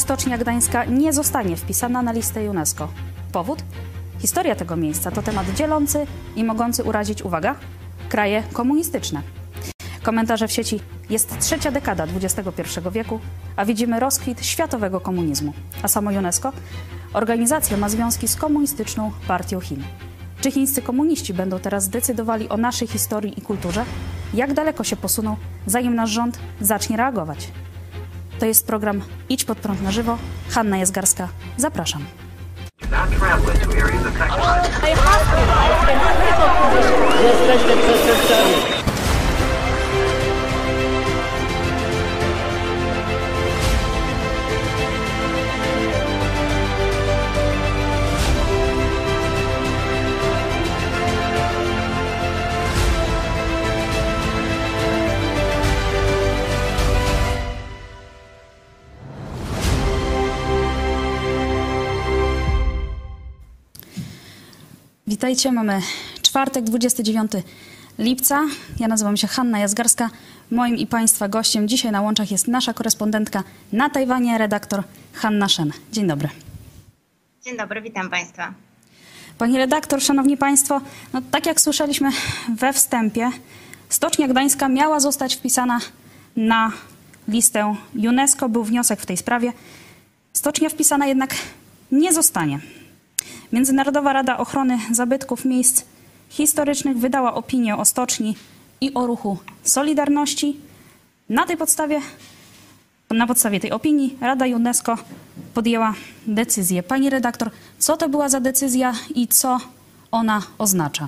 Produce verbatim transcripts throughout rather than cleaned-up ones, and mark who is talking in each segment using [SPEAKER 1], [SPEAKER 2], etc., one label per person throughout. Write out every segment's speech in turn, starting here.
[SPEAKER 1] Stocznia Gdańska nie zostanie wpisana na listę UNESCO. Powód? Historia tego miejsca to temat dzielący i mogący urazić, uwaga, kraje komunistyczne. Komentarze w sieci: jest trzecia dekada dwudziestego pierwszego wieku, a widzimy rozkwit światowego komunizmu. A samo UNESCO? Organizacja ma związki z Komunistyczną Partią Chin. Czy chińscy komuniści będą teraz decydowali o naszej historii i kulturze? Jak daleko się posuną, zanim nasz rząd zacznie reagować? To jest program Idź pod prąd na żywo. Hanna Jazgarska. Zapraszam.
[SPEAKER 2] Jesteśmy przestępcami.
[SPEAKER 1] Witajcie, mamy czwartek, dwudziestego dziewiątego lipca. Ja nazywam się Hanna Jazgarska. Moim i Państwa gościem dzisiaj na łączach jest nasza korespondentka na Tajwanie, redaktor Hanna Shen. Dzień dobry.
[SPEAKER 3] Dzień dobry, witam Państwa.
[SPEAKER 1] Pani redaktor, szanowni Państwo, no tak jak słyszeliśmy we wstępie, Stocznia Gdańska miała zostać wpisana na listę UNESCO. Był wniosek w tej sprawie. Stocznia wpisana jednak nie zostanie. Międzynarodowa Rada Ochrony Zabytków Miejsc Historycznych wydała opinię o stoczni i o ruchu Solidarności. Na tej podstawie, na podstawie tej opinii Rada UNESCO podjęła decyzję. Pani redaktor, co to była za decyzja i co ona oznacza?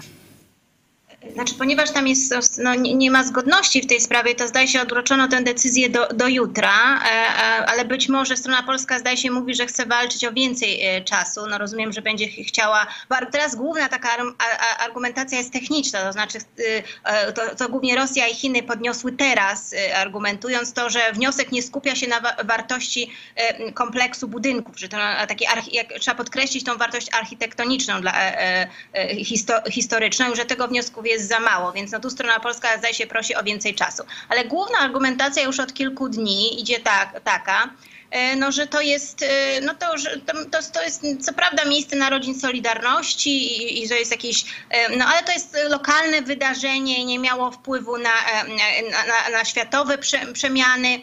[SPEAKER 3] Znaczy, ponieważ tam jest, no, nie, nie ma zgodności w tej sprawie, to zdaje się odroczono tę decyzję do, do jutra, e, e, ale być może strona polska zdaje się mówi, że chce walczyć o więcej e, czasu. No rozumiem, że będzie chciała, bo teraz główna taka ar, a, argumentacja jest techniczna, to znaczy e, to, to głównie Rosja i Chiny podniosły teraz, e, argumentując to, że wniosek nie skupia się na wa wartości e, kompleksu budynków, że to taki, jak, trzeba podkreślić tą wartość architektoniczną dla, e, e, histo historyczną, że tego wniosku jest za mało, więc no tu strona polska zdaje się prosi o więcej czasu. Ale główna argumentacja już od kilku dni idzie tak, taka, no, że to jest, no to, że to, to, to jest co prawda miejsce narodzin Solidarności i, i że jest jakieś, no ale to jest lokalne wydarzenie i nie miało wpływu na, na, na, na światowe prze, przemiany,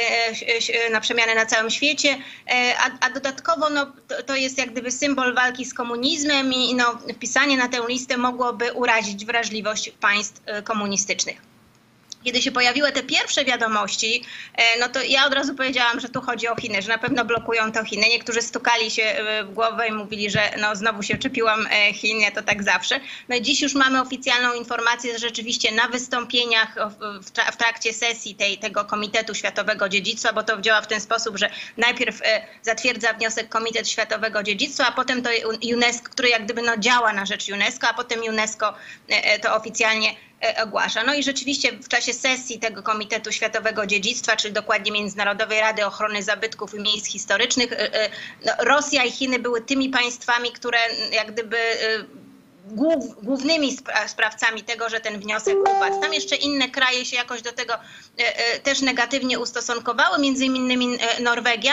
[SPEAKER 3] na przemiany na całym świecie, a, a dodatkowo no, to, to jest jak gdyby symbol walki z komunizmem i no, wpisanie na tę listę mogłoby urazić wrażliwość państw komunistycznych. Kiedy się pojawiły te pierwsze wiadomości, no to ja od razu powiedziałam, że tu chodzi o Chiny, że na pewno blokują to Chiny. Niektórzy stukali się w głowę i mówili, że no znowu się czepiłam Chin, ja to tak zawsze. No i dziś już mamy oficjalną informację, że rzeczywiście na wystąpieniach w trakcie sesji tej, tego Komitetu Światowego Dziedzictwa, bo to działa w ten sposób, że najpierw zatwierdza wniosek Komitet Światowego Dziedzictwa, a potem to UNESCO, który jak gdyby no działa na rzecz UNESCO, a potem UNESCO to oficjalnie ogłasza. No i rzeczywiście w czasie sesji tego Komitetu Światowego Dziedzictwa, czyli dokładnie Międzynarodowej Rady Ochrony Zabytków i Miejsc Historycznych, no, Rosja i Chiny były tymi państwami, które jak gdyby głów, głównymi sprawcami tego, że ten wniosek upadł. Tam jeszcze inne kraje się jakoś do tego też negatywnie ustosunkowały, między innymi Norwegia.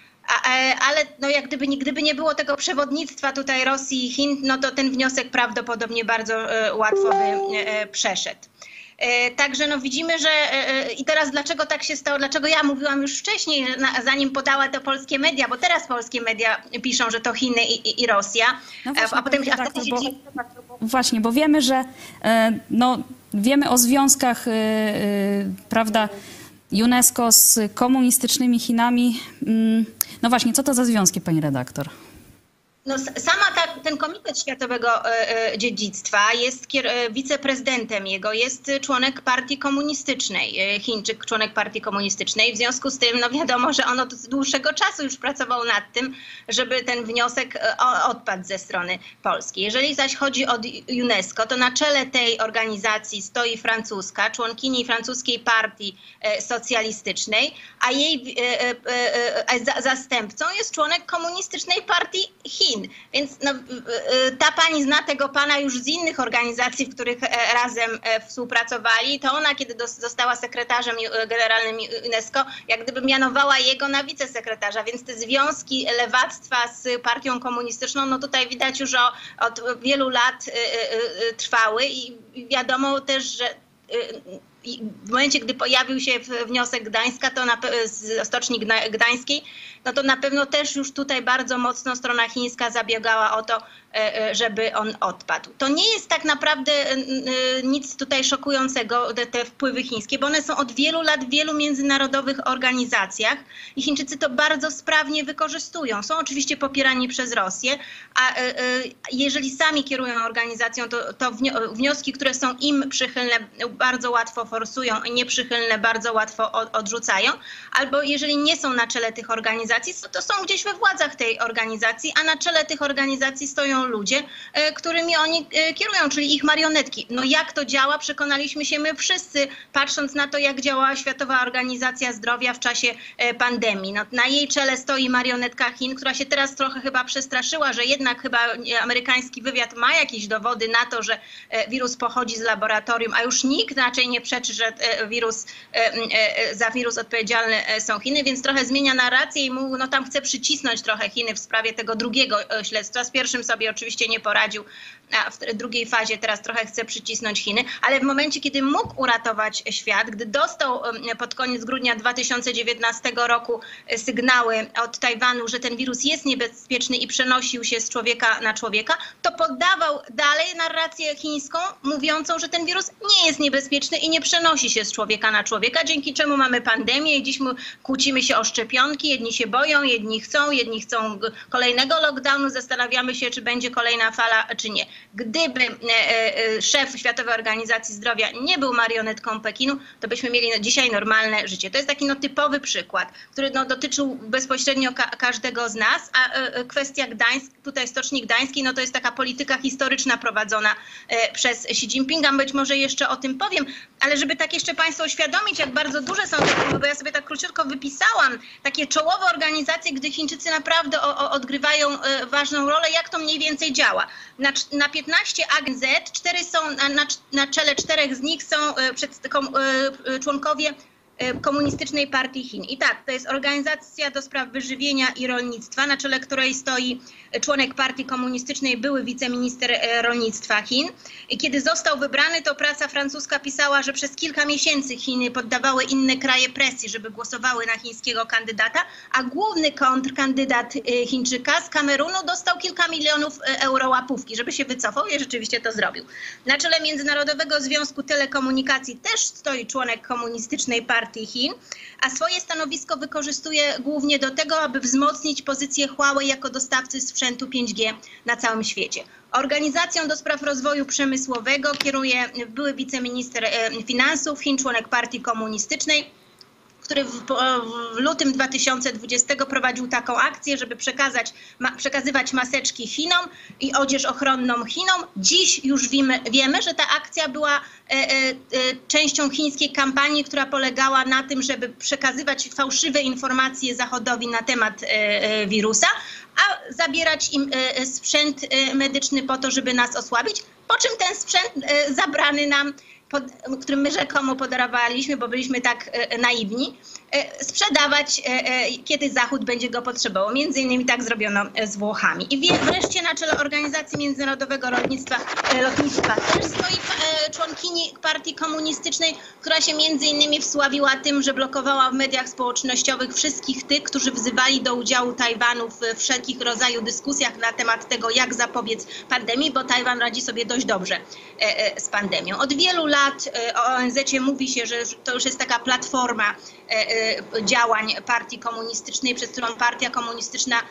[SPEAKER 3] Ale no jak gdyby, gdyby nie było tego przewodnictwa tutaj Rosji i Chin, no to ten wniosek prawdopodobnie bardzo łatwo by przeszedł. Także no widzimy, że i teraz dlaczego tak się stało, dlaczego ja mówiłam już wcześniej, zanim podała to polskie media, bo teraz polskie media piszą, że to Chiny i, i, i Rosja, no właśnie, a potem a wtedy się
[SPEAKER 1] bo, Właśnie, bo wiemy, że no, wiemy o związkach, prawda, UNESCO z komunistycznymi Chinami. No właśnie, co to za związki, pani redaktor?
[SPEAKER 3] No, sama ta, ten Komitet Światowego e, Dziedzictwa jest kier, wiceprezydentem jego, jest członek partii komunistycznej, e, Chińczyk, członek partii komunistycznej. W związku z tym no wiadomo, że on od dłuższego czasu już pracował nad tym, żeby ten wniosek e, odpadł ze strony polskiej. Jeżeli zaś chodzi o UNESCO, to na czele tej organizacji stoi francuska, członkini francuskiej partii e, socjalistycznej, a jej e, e, e, za, zastępcą jest członek komunistycznej partii Chin. Chin. Więc no, ta pani zna tego pana już z innych organizacji, w których razem współpracowali. To ona, kiedy została sekretarzem generalnym UNESCO, jak gdyby mianowała jego na wicesekretarza. Więc te związki lewactwa z partią komunistyczną, no tutaj widać już o, od wielu lat trwały i wiadomo też, że w momencie, gdy pojawił się wniosek Gdańska, to na, z Stoczni Gdańskiej, no to na pewno też już tutaj bardzo mocno strona chińska zabiegała o to, żeby on odpadł. To nie jest tak naprawdę nic tutaj szokującego, te, te wpływy chińskie, bo one są od wielu lat w wielu międzynarodowych organizacjach i Chińczycy to bardzo sprawnie wykorzystują. Są oczywiście popierani przez Rosję, a jeżeli sami kierują organizacją, to, to wnioski, które są im przychylne, bardzo łatwo forsują, nieprzychylne bardzo łatwo odrzucają, albo jeżeli nie są na czele tych organizacji, to są gdzieś we władzach tej organizacji, a na czele tych organizacji stoją ludzie, którymi oni kierują, czyli ich marionetki. No jak to działa, przekonaliśmy się my wszyscy, patrząc na to, jak działała Światowa Organizacja Zdrowia w czasie pandemii. No, na jej czele stoi marionetka Chin, która się teraz trochę chyba przestraszyła, że jednak chyba amerykański wywiad ma jakieś dowody na to, że wirus pochodzi z laboratorium, a już nikt raczej nie przeczy, że wirus, za wirus odpowiedzialne są Chiny, więc trochę zmienia narrację i mu, no tam chce przycisnąć trochę Chiny w sprawie tego drugiego śledztwa. Z pierwszym sobie oczywiście nie poradził, a w drugiej fazie teraz trochę chce przycisnąć Chiny, ale w momencie, kiedy mógł uratować świat, gdy dostał pod koniec grudnia dwa tysiące dziewiętnastego roku sygnały od Tajwanu, że ten wirus jest niebezpieczny i przenosił się z człowieka na człowieka, to poddawał dalej narrację chińską, mówiącą, że ten wirus nie jest niebezpieczny i nie przenosi się z człowieka na człowieka, dzięki czemu mamy pandemię i dziś my kłócimy się o szczepionki, jedni się boją, jedni chcą, jedni chcą kolejnego lockdownu, zastanawiamy się, czy będzie kolejna fala, czy nie. Gdyby szef Światowej Organizacji Zdrowia nie był marionetką Pekinu, to byśmy mieli dzisiaj normalne życie. To jest taki no, typowy przykład, który no, dotyczył bezpośrednio ka każdego z nas, a kwestia Gdańsk, tutaj Stoczni Gdańskiej, no to jest taka polityka historyczna prowadzona przez Xi Jinpinga. Być może jeszcze o tym powiem, ale żeby tak jeszcze Państwu uświadomić, jak bardzo duże są te, bo ja sobie tak króciutko wypisałam, takie czołowe organizacje, gdy Chińczycy naprawdę o, o, odgrywają ważną rolę, jak to mniej więcej działa. Na, na piętnaście A G Z, cztery są, na, na, na czele czterech z nich są przed, kom, członkowie Komunistycznej Partii Chin. I tak, to jest Organizacja do Spraw Wyżywienia i Rolnictwa, na czele której stoi członek Partii Komunistycznej, były wiceminister rolnictwa Chin. I kiedy został wybrany, to prasa francuska pisała, że przez kilka miesięcy Chiny poddawały inne kraje presji, żeby głosowały na chińskiego kandydata, a główny kontrkandydat Chińczyka z Kamerunu dostał kilka milionów euro łapówki, żeby się wycofał i rzeczywiście to zrobił. Na czele Międzynarodowego Związku Telekomunikacji też stoi członek Komunistycznej Partii Chin, a swoje stanowisko wykorzystuje głównie do tego, aby wzmocnić pozycję Huawei jako dostawcy sprzętu pięć G na całym świecie. Organizacją do spraw rozwoju przemysłowego kieruje były wiceminister finansów Chin, członek Partii Komunistycznej, który w, w lutym dwa tysiące dwudziestego prowadził taką akcję, żeby przekazać, ma, przekazywać maseczki Chinom i odzież ochronną Chinom. Dziś już wiemy, wiemy że ta akcja była e, e, częścią chińskiej kampanii, która polegała na tym, żeby przekazywać fałszywe informacje Zachodowi na temat e, e, wirusa, a zabierać im e, sprzęt e, medyczny po to, żeby nas osłabić, po czym ten sprzęt e, zabrany nam, pod, którym my rzekomo podarowaliśmy, bo byliśmy tak e, naiwni, e, sprzedawać, e, e, kiedy Zachód będzie go potrzebował. Między innymi tak zrobiono z Włochami. I wie, wreszcie na czele Organizacji Międzynarodowego Lotnictwa, e, Lotnictwa też stoi e, członkini Partii Komunistycznej, która się między innymi wsławiła tym, że blokowała w mediach społecznościowych wszystkich tych, którzy wzywali do udziału Tajwanu w wszelkich rodzaju dyskusjach na temat tego, jak zapobiec pandemii, bo Tajwan radzi sobie dość dobrze e, e, z pandemią. Od wielu lat o O N Z-cie mówi się, że to już jest taka platforma działań Partii Komunistycznej, przez którą Partia Komunistyczna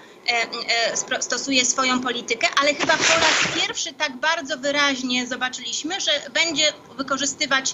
[SPEAKER 3] stosuje swoją politykę, ale chyba po raz pierwszy tak bardzo wyraźnie zobaczyliśmy, że będzie wykorzystywać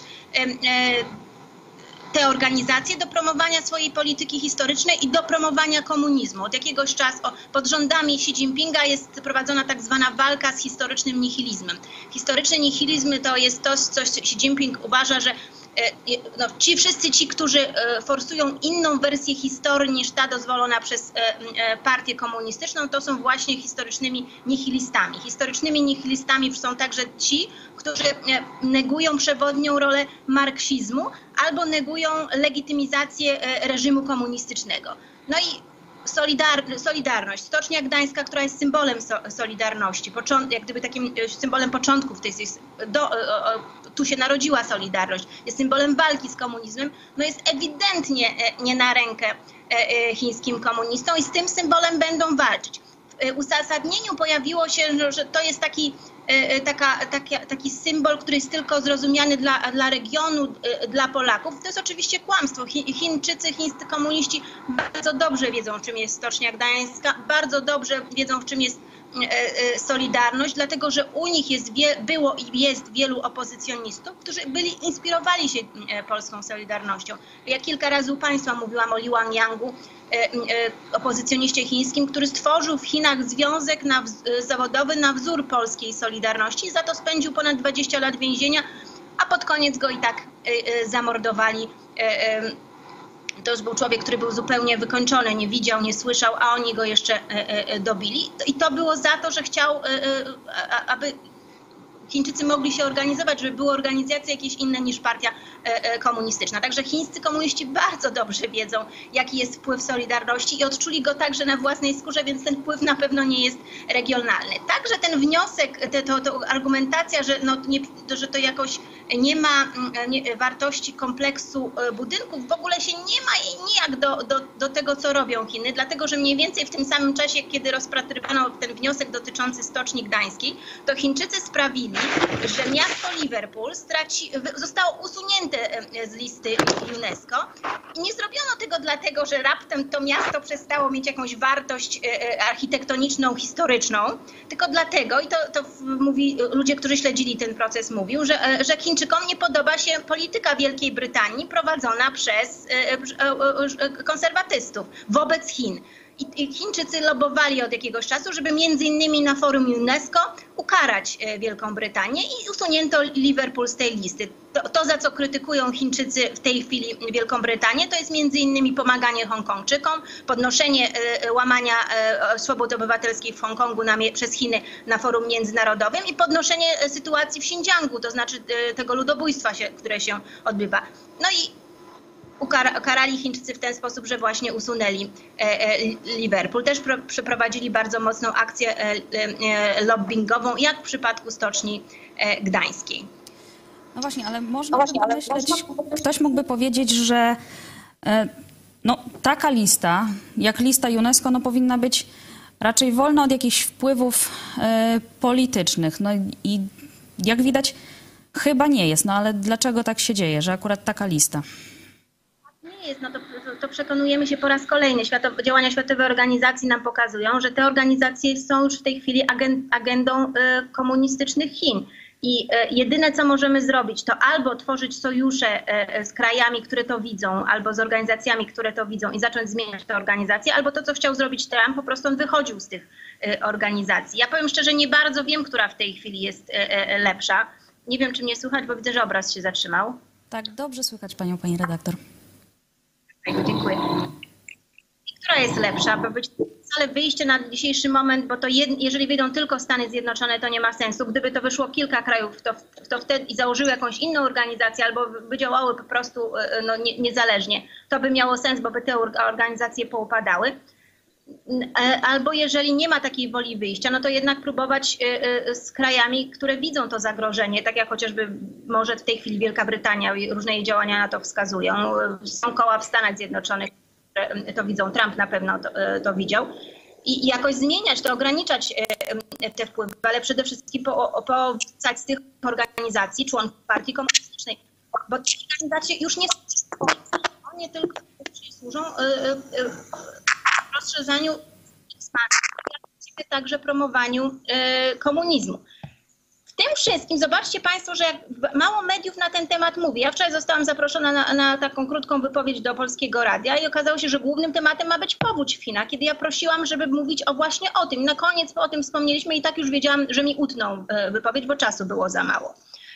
[SPEAKER 3] te organizacje do promowania swojej polityki historycznej i do promowania komunizmu. Od jakiegoś czasu pod rządami Xi Jinpinga jest prowadzona tak zwana walka z historycznym nihilizmem. Historyczny nihilizm to jest to, coś, co Xi Jinping uważa, że no, ci wszyscy ci, którzy forsują inną wersję historii niż ta dozwolona przez partię komunistyczną, to są właśnie historycznymi nihilistami. Historycznymi nihilistami są także ci, którzy negują przewodnią rolę marksizmu albo negują legitymizację reżimu komunistycznego. No i Solidar, Solidarność, Stocznia Gdańska, która jest symbolem so, Solidarności, począt, jak gdyby takim symbolem początków, tej, do, o, o, tu się narodziła Solidarność, jest symbolem walki z komunizmem, no jest ewidentnie nie na rękę chińskim komunistom i z tym symbolem będą walczyć. W uzasadnieniu pojawiło się, że to jest taki, taka, taki, taki symbol, który jest tylko zrozumiany dla, dla regionu, dla Polaków. To jest oczywiście kłamstwo. Chińczycy, chińscy komuniści bardzo dobrze wiedzą, czym jest Stocznia Gdańska, bardzo dobrze wiedzą, czym jest Solidarność, dlatego że u nich jest, było i jest wielu opozycjonistów, którzy byli, inspirowali się polską Solidarnością. Ja kilka razy u Państwa mówiłam o Li Wanyangu, opozycjoniście chińskim, który stworzył w Chinach związek na, zawodowy na wzór polskiej Solidarności i za to spędził ponad dwadzieścia lat więzienia, a pod koniec go i tak zamordowali. To już był człowiek, który był zupełnie wykończony, nie widział, nie słyszał, a oni go jeszcze dobili. I to było za to, że chciał, aby Chińczycy mogli się organizować, żeby były organizacje jakieś inne niż partia komunistyczna. Także chińscy komuniści bardzo dobrze wiedzą, jaki jest wpływ Solidarności i odczuli go także na własnej skórze, więc ten wpływ na pewno nie jest regionalny. Także ten wniosek, te, to, to argumentacja, że, no, nie, to, że to jakoś nie ma nie, wartości kompleksu budynków, w ogóle się nie ma i nijak do, do, do tego, co robią Chiny, dlatego że mniej więcej w tym samym czasie, kiedy rozpatrywano ten wniosek dotyczący Stoczni Gdańskiej, to Chińczycy sprawili, że miasto Liverpool straci, zostało usunięte z listy UNESCO i nie zrobiono tego dlatego, że raptem to miasto przestało mieć jakąś wartość architektoniczną, historyczną, tylko dlatego, i to, to mówi, ludzie, którzy śledzili ten proces, mówił, że, że Chińczykom nie podoba się polityka Wielkiej Brytanii prowadzona przez konserwatystów wobec Chin. I Chińczycy lobbowali od jakiegoś czasu, żeby między innymi na forum UNESCO ukarać Wielką Brytanię i usunięto Liverpool z tej listy. To, to za co krytykują Chińczycy w tej chwili Wielką Brytanię, to jest między innymi pomaganie Hongkongczykom, podnoszenie łamania swobód obywatelskich w Hongkongu na, przez Chiny na forum międzynarodowym i podnoszenie sytuacji w Xinjiangu, to znaczy tego ludobójstwa, się, które się odbywa. No i ukarali Chińczycy w ten sposób, że właśnie usunęli Liverpool. Też przeprowadzili bardzo mocną akcję lobbyingową, jak w przypadku Stoczni Gdańskiej.
[SPEAKER 1] No właśnie, ale można no by myśleć, ktoś mógłby powiedzieć, że no, taka lista, jak lista UNESCO, no, powinna być raczej wolna od jakichś wpływów politycznych. No i jak widać, chyba nie jest. No ale dlaczego tak się dzieje, że akurat taka lista?
[SPEAKER 3] Nie jest, no to, to, to przekonujemy się po raz kolejny. Światowe, działania Światowej Organizacji nam pokazują, że te organizacje są już w tej chwili agend, agendą y, komunistycznych Chin. I y, jedyne, co możemy zrobić, to albo tworzyć sojusze y, z krajami, które to widzą, albo z organizacjami, które to widzą i zacząć zmieniać te organizacje, albo to, co chciał zrobić Trump, po prostu on wychodził z tych y, organizacji. Ja powiem szczerze, nie bardzo wiem, która w tej chwili jest y, y, lepsza. Nie wiem, czy mnie słychać, bo widzę, że obraz się zatrzymał.
[SPEAKER 1] Tak, dobrze słychać panią, pani redaktor.
[SPEAKER 3] Dziękuję. I która jest lepsza? Bo być wcale wyjście na dzisiejszy moment, bo to jed, jeżeli wyjdą tylko Stany Zjednoczone, to nie ma sensu. Gdyby to wyszło kilka krajów, to, to wtedy i założyły jakąś inną organizację albo by działały po prostu no, nie, niezależnie, to by miało sens, bo by te organizacje poupadały. Albo jeżeli nie ma takiej woli wyjścia, no to jednak próbować z krajami, które widzą to zagrożenie, tak jak chociażby może w tej chwili Wielka Brytania i różne jej działania na to wskazują. Są koła w Stanach Zjednoczonych, które to widzą, Trump na pewno to, to widział. I jakoś zmieniać to, ograniczać te wpływy, ale przede wszystkim powracać z tych organizacji, członków partii komunistycznej, bo te organizacje już nie służą, nie tylko służą rozszerzaniu ekspansji, ale także promowaniu y, komunizmu. W tym wszystkim, zobaczcie Państwo, że jak mało mediów na ten temat mówi. Ja wczoraj zostałam zaproszona na, na taką krótką wypowiedź do Polskiego Radia i okazało się, że głównym tematem ma być powódź w Chinach, kiedy ja prosiłam, żeby mówić o właśnie o tym. Na koniec o tym wspomnieliśmy i tak już wiedziałam, że mi utną y, wypowiedź, bo czasu było za mało.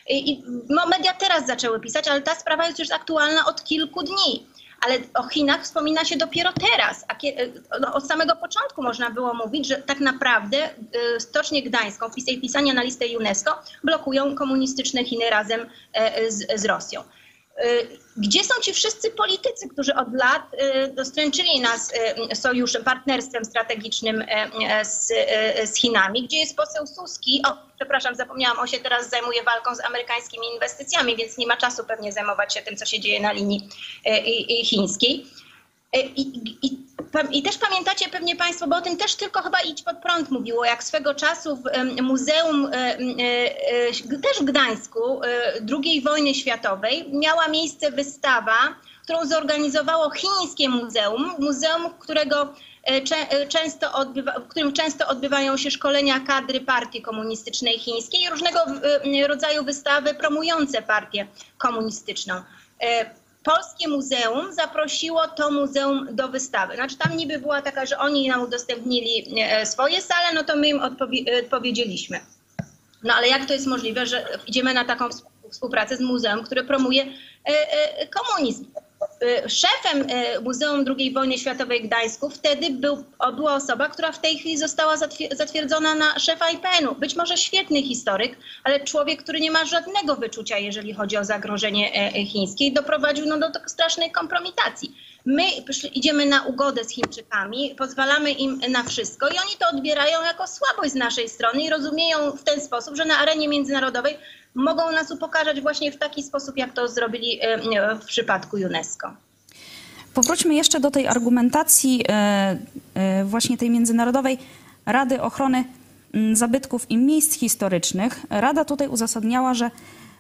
[SPEAKER 3] I, i no, media teraz zaczęły pisać, ale ta sprawa jest już aktualna od kilku dni. Ale o Chinach wspomina się dopiero teraz. A no, od samego początku można było mówić, że tak naprawdę y, Stocznię Gdańską, jej pisania na listę UNESCO blokują komunistyczne Chiny razem y, z, z Rosją. Gdzie są ci wszyscy politycy, którzy od lat dostręczyli nas sojuszem, partnerstwem strategicznym z, z Chinami? Gdzie jest poseł Suski? O, przepraszam, zapomniałam, on się teraz zajmuje walką z amerykańskimi inwestycjami, więc nie ma czasu pewnie zajmować się tym, co się dzieje na linii chińskiej. I, i, I też pamiętacie pewnie Państwo, bo o tym też tylko chyba Idź Pod Prąd mówiło, jak swego czasu w Muzeum też w Gdańsku drugiej wojny światowej miała miejsce wystawa, którą zorganizowało chińskie muzeum, muzeum, którego często odbywa, w którym często odbywają się szkolenia kadry partii komunistycznej chińskiej i różnego rodzaju wystawy promujące partię komunistyczną. Polskie muzeum zaprosiło to muzeum do wystawy. Znaczy tam niby była taka, że oni nam udostępnili swoje sale, no to my im odpowie- odpowiedzieliśmy. No ale jak to jest możliwe, że idziemy na taką współpracę z muzeum, które promuje komunizm? Szefem Muzeum drugiej wojny światowej w Gdańsku wtedy był, była osoba, która w tej chwili została zatwierdzona na szefa I P N u. Być może świetny historyk, ale człowiek, który nie ma żadnego wyczucia, jeżeli chodzi o zagrożenie chińskie i doprowadził no, do strasznej kompromitacji. My idziemy na ugodę z Chińczykami, pozwalamy im na wszystko i oni to odbierają jako słabość z naszej strony i rozumieją w ten sposób, że na arenie międzynarodowej mogą nas upokarzać właśnie w taki sposób, jak to zrobili w przypadku UNESCO.
[SPEAKER 1] Powróćmy jeszcze do tej argumentacji właśnie tej międzynarodowej Rady Ochrony Zabytków i Miejsc Historycznych. Rada tutaj uzasadniała, że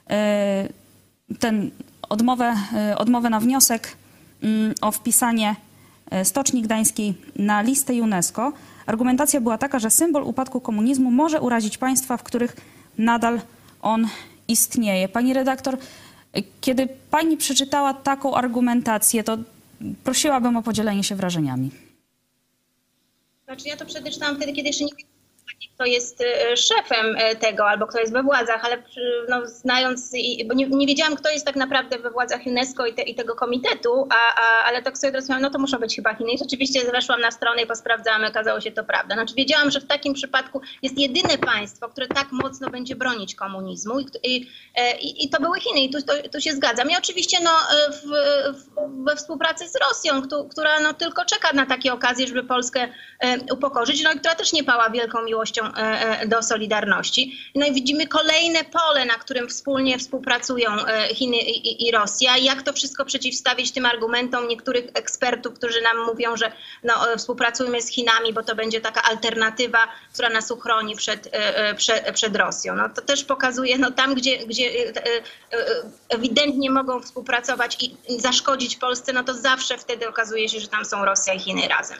[SPEAKER 1] ten odmowę, odmowę na wniosek o wpisanie Stoczni Gdańskiej na listę UNESCO. Argumentacja była taka, że symbol upadku komunizmu może urazić państwa, w których nadal on istnieje. Pani redaktor, kiedy pani przeczytała taką argumentację, to prosiłabym o podzielenie się wrażeniami.
[SPEAKER 3] Znaczy ja to przeczytałam wtedy, kiedy jeszcze nie wiedziałam, kto jest szefem tego albo kto jest we władzach, ale no, znając, bo nie, nie wiedziałam, kto jest tak naprawdę we władzach UNESCO i, te, i tego komitetu, a, a, ale tak sobie zrozumiałam, no to muszą być chyba Chiny. I rzeczywiście weszłam na stronę i posprawdzałam, okazało się to prawda. Znaczy wiedziałam, że w takim przypadku jest jedyne państwo, które tak mocno będzie bronić komunizmu i, i, i, i to były Chiny i tu, to, tu się zgadzam. I oczywiście no, w, w, we współpracy z Rosją, która no, tylko czeka na takie okazje, żeby Polskę upokorzyć, no i która też nie pała wielką miłością do Solidarności. No i widzimy kolejne pole, na którym wspólnie współpracują Chiny i, i Rosja. Jak to wszystko przeciwstawić tym argumentom niektórych ekspertów, którzy nam mówią, że no, współpracujmy z Chinami, bo to będzie taka alternatywa, która nas uchroni przed, przed, przed Rosją. No to też pokazuje, no tam, gdzie, gdzie ewidentnie mogą współpracować i zaszkodzić Polsce, no to zawsze wtedy okazuje się, że tam są Rosja i Chiny razem.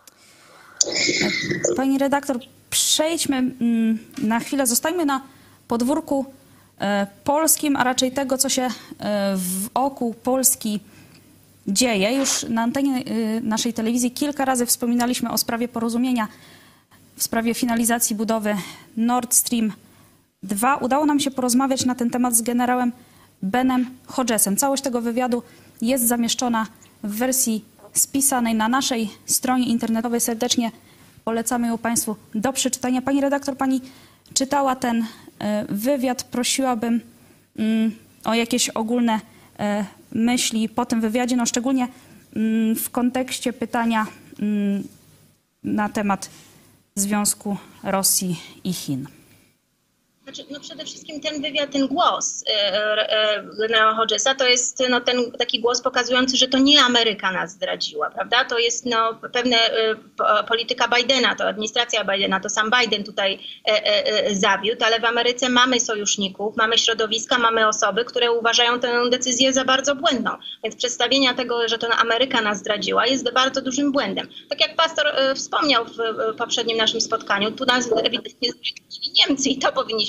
[SPEAKER 1] Pani redaktor, przejdźmy na chwilę, zostańmy na podwórku polskim, a raczej tego, co się wokół Polski dzieje. Już na antenie naszej telewizji kilka razy wspominaliśmy o sprawie porozumienia w sprawie finalizacji budowy Nord Stream dwa. Udało nam się porozmawiać na ten temat z generałem Benem Hodgesem. Całość tego wywiadu jest zamieszczona w wersji spisanej na naszej stronie internetowej. Serdecznie polecamy ją Państwu do przeczytania. Pani redaktor, pani czytała ten wywiad. Prosiłabym o jakieś ogólne myśli po tym wywiadzie, no szczególnie w kontekście pytania na temat związku Rosji i Chin.
[SPEAKER 3] Znaczy, no przede wszystkim ten wywiad, ten głos generała Hodgesa to jest no, ten taki głos pokazujący, że to nie Ameryka nas zdradziła, prawda? To jest no, pewne polityka Bidena, to administracja Bidena, to sam Biden tutaj zawiódł, ale w Ameryce mamy sojuszników, mamy środowiska, mamy osoby, które uważają tę decyzję za bardzo błędną. Więc przedstawienia tego, że to Ameryka nas zdradziła, jest bardzo dużym błędem. Tak jak pastor wspomniał w poprzednim naszym spotkaniu, tu nas ewidentnie zdradzili Niemcy i to powinniśmy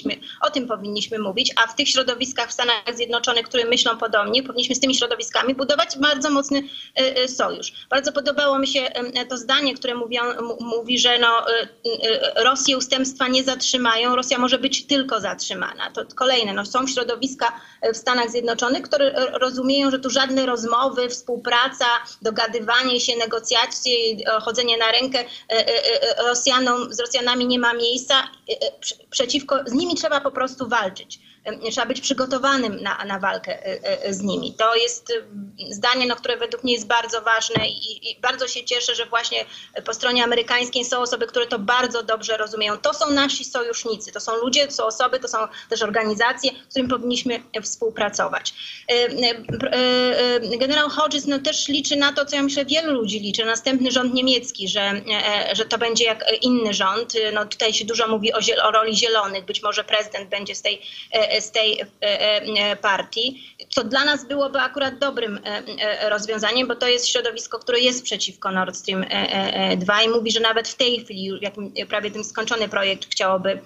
[SPEAKER 3] powinniśmy, o tym powinniśmy mówić, a w tych środowiskach w Stanach Zjednoczonych, które myślą podobnie, powinniśmy z tymi środowiskami budować bardzo mocny sojusz. Bardzo podobało mi się to zdanie, które mówią, mówi, że no, Rosję ustępstwa nie zatrzymają, Rosja może być tylko zatrzymana. To kolejne, no, są środowiska w Stanach Zjednoczonych, które rozumieją, że tu żadne rozmowy, współpraca, dogadywanie się, negocjacje, chodzenie na rękę Rosjanom, z Rosjanami nie ma miejsca. Przeciwko, z nimi trzeba po prostu walczyć. Trzeba być przygotowanym na, na walkę z nimi. To jest zdanie, no, które według mnie jest bardzo ważne i, i bardzo się cieszę, że właśnie po stronie amerykańskiej są osoby, które to bardzo dobrze rozumieją. To są nasi sojusznicy, to są ludzie, to są osoby, to są też organizacje, z którymi powinniśmy współpracować. Generał Hodges no, też liczy na to, co ja myślę wielu ludzi liczy, następny rząd niemiecki, że, że to będzie jak inny rząd. No, tutaj się dużo mówi o, o roli zielonych, być może prezydent będzie z tej z tej partii, to dla nas byłoby akurat dobrym rozwiązaniem, bo to jest środowisko, które jest przeciwko Nord Stream dwa i mówi, że nawet w tej chwili, jak prawie ten skończony projekt chciałoby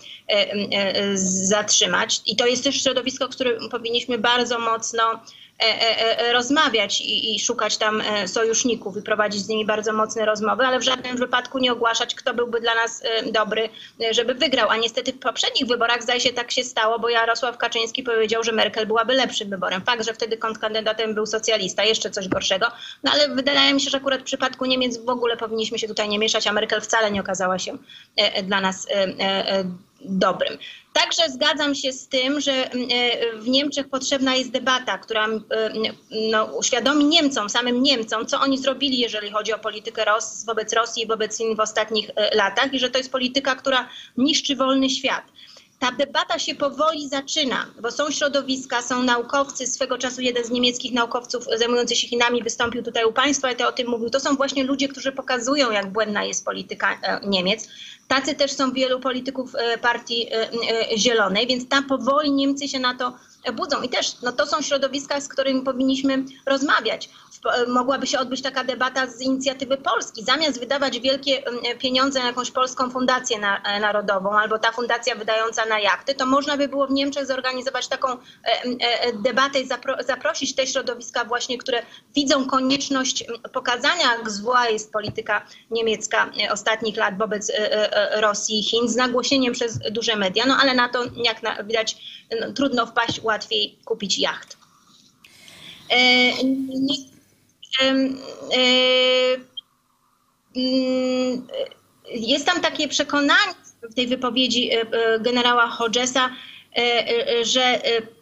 [SPEAKER 3] zatrzymać. I to jest też środowisko, które powinniśmy bardzo mocno rozmawiać i, i szukać tam sojuszników i prowadzić z nimi bardzo mocne rozmowy, ale w żadnym wypadku nie ogłaszać, kto byłby dla nas dobry, żeby wygrał. A niestety w poprzednich wyborach, zdaje się, tak się stało, bo Jarosław Kaczyński powiedział, że Merkel byłaby lepszym wyborem. Fakt, że wtedy kontrkandydatem był socjalista, jeszcze coś gorszego. No ale wydaje mi się, że akurat w przypadku Niemiec w ogóle powinniśmy się tutaj nie mieszać, a Merkel wcale nie okazała się dla nas dobrym. Także zgadzam się z tym, że w Niemczech potrzebna jest debata, która no, uświadomi Niemcom, samym Niemcom, co oni zrobili, jeżeli chodzi o politykę Ros wobec Rosji i wobec Chin w ostatnich latach i że to jest polityka, która niszczy wolny świat. Ta debata się powoli zaczyna, bo są środowiska, są naukowcy, swego czasu jeden z niemieckich naukowców zajmujący się Chinami wystąpił tutaj u Państwa i to o tym mówił. To są właśnie ludzie, którzy pokazują, jak błędna jest polityka Niemiec. Tacy też są wielu polityków Partii Zielonej, więc tam powoli Niemcy się na to budzą. I też no, to są środowiska, z którymi powinniśmy rozmawiać. Mogłaby się odbyć taka debata z inicjatywy Polski. Zamiast wydawać wielkie pieniądze na jakąś polską fundację narodową albo ta fundacja wydająca na jachty, to można by było w Niemczech zorganizować taką debatę i zapro zaprosić te środowiska właśnie, które widzą konieczność pokazania, jak zła jest polityka niemiecka ostatnich lat wobec Rosji i Chin z nagłośnieniem przez duże media. No ale na to, jak na, widać, no, trudno wpaść, łatwiej kupić jacht. E, nie, Jest tam takie przekonanie w tej wypowiedzi generała Hodgesa, że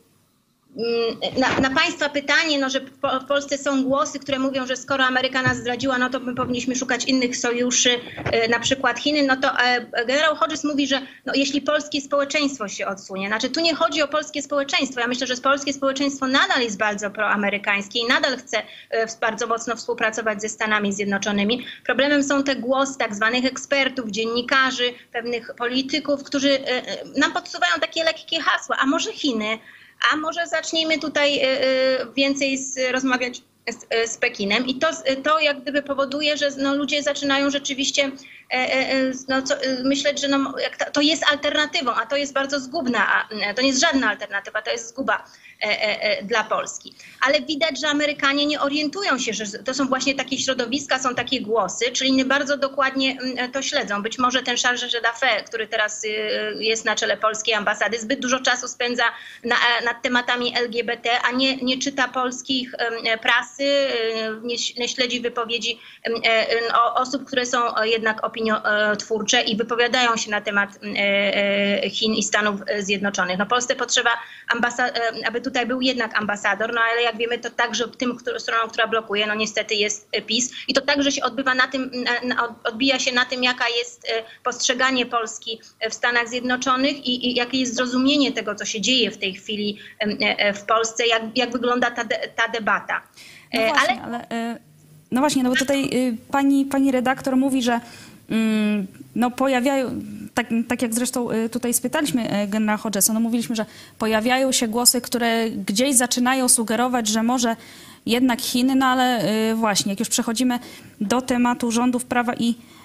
[SPEAKER 3] na, na Państwa pytanie, no, że w Polsce są głosy, które mówią, że skoro Ameryka nas zdradziła, no to my powinniśmy szukać innych sojuszy, na przykład Chiny, no to generał Hodges mówi, że no, jeśli polskie społeczeństwo się odsunie, znaczy tu nie chodzi o polskie społeczeństwo, ja myślę, że polskie społeczeństwo nadal jest bardzo proamerykańskie i nadal chce bardzo mocno współpracować ze Stanami Zjednoczonymi. Problemem są te głosy tak zwanych ekspertów, dziennikarzy, pewnych polityków, którzy nam podsuwają takie lekkie hasła, a może Chiny, a może zacznijmy tutaj więcej rozmawiać z, z Pekinem. I to, to jak gdyby powoduje, że no, ludzie zaczynają rzeczywiście no, co, myśleć, że no, jak to jest alternatywą, a to jest bardzo zgubna, a to nie jest żadna alternatywa, to jest zguba dla Polski. Ale widać, że Amerykanie nie orientują się, że to są właśnie takie środowiska, są takie głosy, czyli nie bardzo dokładnie to śledzą. Być może ten Charles d'Affaires, który teraz jest na czele polskiej ambasady, zbyt dużo czasu spędza na, nad tematami L G B T, a nie, nie czyta polskich prasy, nie, nie śledzi wypowiedzi osób, które są jednak opiniotwórcze i wypowiadają się na temat Chin i Stanów Zjednoczonych. No Polsce potrzeba, aby tutaj był jednak ambasador, no ale jak wiemy, to także tym stroną, która blokuje, no niestety jest PiS i to także się odbywa na tym, odbija się na tym, jaka jest postrzeganie Polski w Stanach Zjednoczonych i, i jakie jest zrozumienie tego, co się dzieje w tej chwili w Polsce, jak, jak wygląda ta, de, ta debata.
[SPEAKER 1] No właśnie, ale... ale no właśnie, no bo tutaj pani, pani redaktor mówi, że mm, no pojawiają, tak, tak jak zresztą tutaj spytaliśmy generała Hodgesa, no mówiliśmy, że pojawiają się głosy, które gdzieś zaczynają sugerować, że może jednak Chiny, no ale właśnie, jak już przechodzimy do tematu rządów Prawa i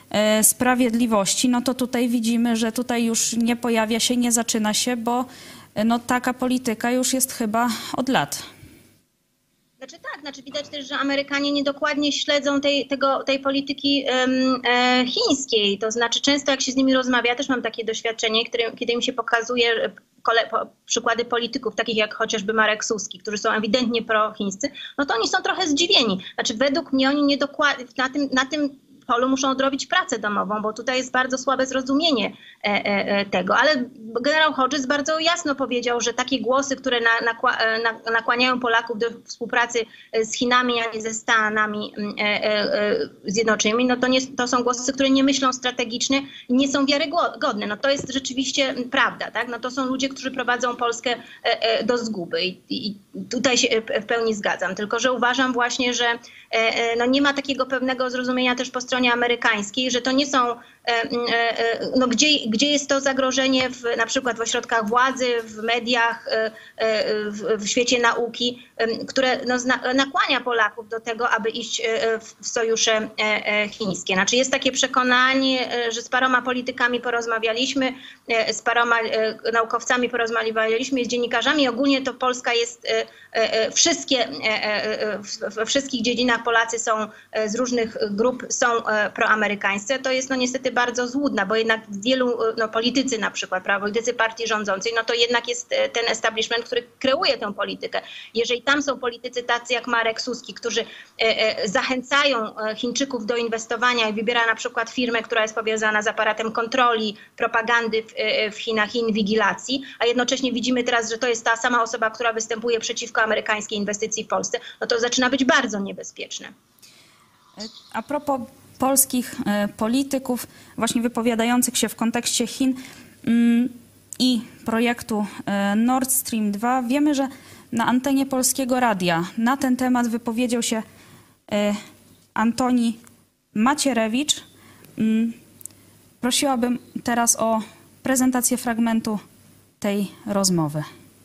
[SPEAKER 1] Sprawiedliwości, no to tutaj widzimy, że tutaj już nie pojawia się, nie zaczyna się, bo no taka polityka już jest chyba od lat.
[SPEAKER 3] Znaczy tak, znaczy widać też, że Amerykanie niedokładnie śledzą tej, tego, tej polityki um, e, chińskiej. To znaczy często jak się z nimi rozmawia, też mam takie doświadczenie, które, kiedy im się pokazuje kole, po, przykłady polityków, takich jak chociażby Marek Suski, którzy są ewidentnie prochińscy, no to oni są trochę zdziwieni. Znaczy według mnie oni niedokładnie na tym, na tym polu muszą odrobić pracę domową, bo tutaj jest bardzo słabe zrozumienie e, e, tego. Ale generał Hodges bardzo jasno powiedział, że takie głosy, które na, nakła, na, nakłaniają Polaków do współpracy z Chinami, a nie ze Stanami e, e, Zjednoczonymi, no to, nie, to są głosy, które nie myślą strategicznie i nie są wiarygodne. No to jest rzeczywiście prawda, tak? No to są ludzie, którzy prowadzą Polskę e, e, do zguby i, i tutaj się w pełni zgadzam. Tylko że uważam właśnie, że e, no nie ma takiego pewnego zrozumienia też po stronie amerykańskiej, że to nie są, no gdzie, gdzie jest to zagrożenie w, na przykład w ośrodkach władzy, w mediach, w, w świecie nauki, które no, nakłania Polaków do tego, aby iść w sojusze chińskie. Znaczy jest takie przekonanie, że z paroma politykami porozmawialiśmy, z paroma naukowcami porozmawialiśmy, z dziennikarzami. Ogólnie to Polska jest, wszystkie, we wszystkich dziedzinach Polacy są z różnych grup, są proamerykańscy. To jest no niestety bardzo złudne, bo jednak wielu no, politycy na przykład, prawda, politycy partii rządzącej, no to jednak jest ten establishment, który kreuje tę politykę. Jeżeli tam są politycy tacy jak Marek Suski, którzy e, e, zachęcają Chińczyków do inwestowania i wybiera na przykład firmę, która jest powiązana z aparatem kontroli, propagandy w, w Chinach, inwigilacji, a jednocześnie widzimy teraz, że to jest ta sama osoba, która występuje przeciwko amerykańskiej inwestycji w Polsce, no to zaczyna być bardzo niebezpieczne.
[SPEAKER 1] A propos polskich polityków właśnie wypowiadających się w kontekście Chin i projektu Nord Stream dwa. Wiemy, że na antenie Polskiego Radia na ten temat wypowiedział się Antoni Macierewicz. Prosiłabym teraz o prezentację fragmentu tej rozmowy.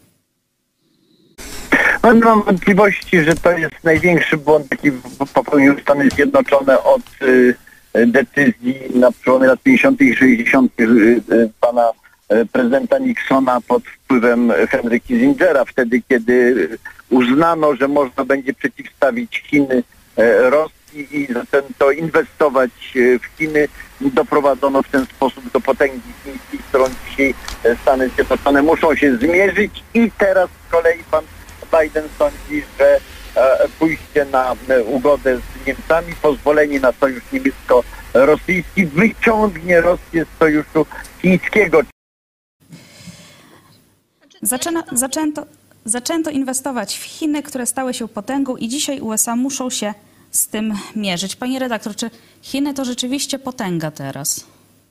[SPEAKER 4] No, nie mam wątpliwości, że to jest największy błąd, jaki popełniły Stany Zjednoczone od y, decyzji na przełomie lat pięćdziesiątych i sześćdziesiątych y, y, pana y, prezydenta Nixona pod wpływem Henry Kissingera, wtedy kiedy uznano, że można będzie przeciwstawić Chiny y, Rosji i zaczęto inwestować y, w Chiny. Doprowadzono w ten sposób do potęgi chińskiej, z którą dzisiaj Stany Zjednoczone muszą się zmierzyć i teraz z kolei pan Biden sądzi, że e, pójście na e, ugodę z Niemcami, pozwolenie na sojusz niemiecko-rosyjski wyciągnie Rosję z sojuszu chińskiego.
[SPEAKER 1] Zaczyna, zaczęto, zaczęto inwestować w Chiny, które stały się potęgą i dzisiaj U S A muszą się z tym mierzyć. Pani redaktor, czy Chiny to rzeczywiście potęga teraz?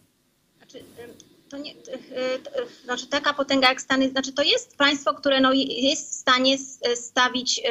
[SPEAKER 3] To nie, to, to, znaczy taka potęga jak Stany, znaczy to jest państwo, które no jest w stanie stawić,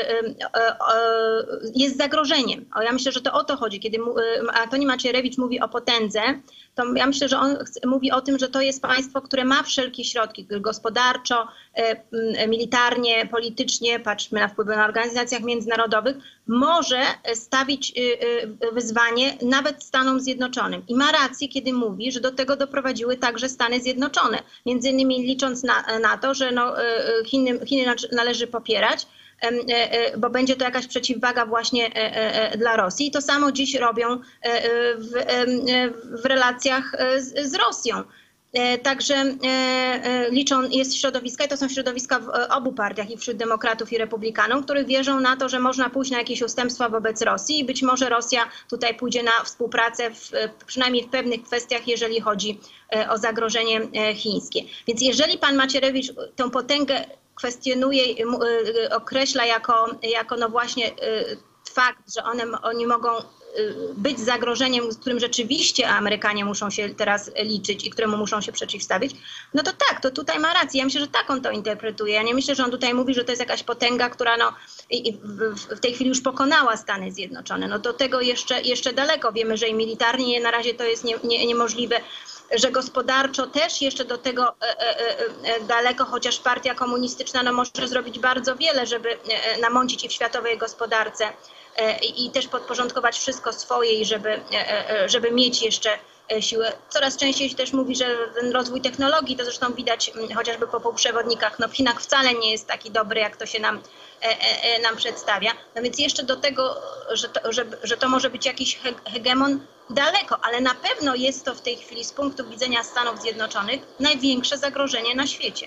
[SPEAKER 3] jest zagrożeniem. Ja myślę, że to o to chodzi. Kiedy Antoni Macierewicz mówi o potędze, to ja myślę, że on mówi o tym, że to jest państwo, które ma wszelkie środki gospodarczo, militarnie, politycznie, patrzmy na wpływy na organizacjach międzynarodowych, może stawić wyzwanie nawet Stanom Zjednoczonym. I ma rację, kiedy mówi, że do tego doprowadziły także Stany Zjednoczone. Między innymi licząc na, na to, że no, Chiny, Chiny należy popierać, bo będzie to jakaś przeciwwaga właśnie dla Rosji. I to samo dziś robią w, w relacjach z, z Rosją. Także liczą, jest środowiska i to są środowiska w obu partiach, i wśród demokratów i republikanów, których wierzą na to, że można pójść na jakieś ustępstwa wobec Rosji i być może Rosja tutaj pójdzie na współpracę w, przynajmniej w pewnych kwestiach, jeżeli chodzi o zagrożenie chińskie. Więc jeżeli pan Macierewicz tę potęgę kwestionuje, określa jako, jako no właśnie fakt, że one, oni mogą być zagrożeniem, z którym rzeczywiście Amerykanie muszą się teraz liczyć i któremu muszą się przeciwstawić, no to tak, to tutaj ma rację. Ja myślę, że tak on to interpretuje. Ja nie myślę, że on tutaj mówi, że to jest jakaś potęga, która no, w tej chwili już pokonała Stany Zjednoczone. No do tego jeszcze, jeszcze daleko. Wiemy, że i militarnie na razie to jest nie, nie, niemożliwe. że gospodarczo też jeszcze do tego e, e, e, daleko, chociaż partia komunistyczna no, może zrobić bardzo wiele, żeby e, namącić i w światowej gospodarce e, i też podporządkować wszystko swojej, żeby, e, e, żeby mieć jeszcze siłę. Coraz częściej się też mówi, że ten rozwój technologii, to zresztą widać chociażby po półprzewodnikach, no w Chinach wcale nie jest taki dobry, jak to się nam, e, e, nam przedstawia. No więc jeszcze do tego, że to, że, że to może być jakiś hegemon daleko, ale na pewno jest to w tej chwili z punktu widzenia Stanów Zjednoczonych największe zagrożenie na świecie.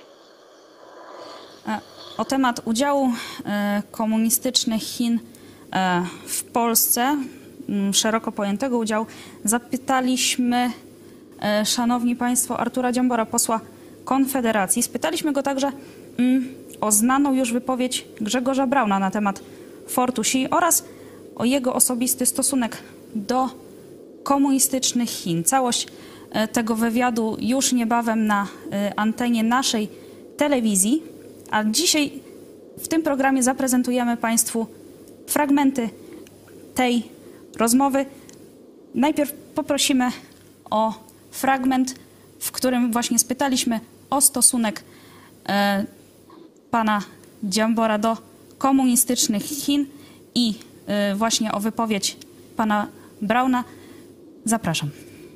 [SPEAKER 1] O temat udziału komunistycznych Chin w Polsce, szeroko pojętego udziału, zapytaliśmy, szanowni państwo, Artura Dziambora, posła Konfederacji. Spytaliśmy go także o znaną już wypowiedź Grzegorza Brauna na temat Fortu Xi oraz o jego osobisty stosunek do komunistycznych Chin. Całość tego wywiadu już niebawem na antenie naszej telewizji, a dzisiaj w tym programie zaprezentujemy państwu fragmenty tej rozmowy. Najpierw poprosimy o fragment, w którym właśnie spytaliśmy o stosunek e, pana Dziambora do komunistycznych Chin i e, właśnie o wypowiedź pana Brauna. Zapraszam.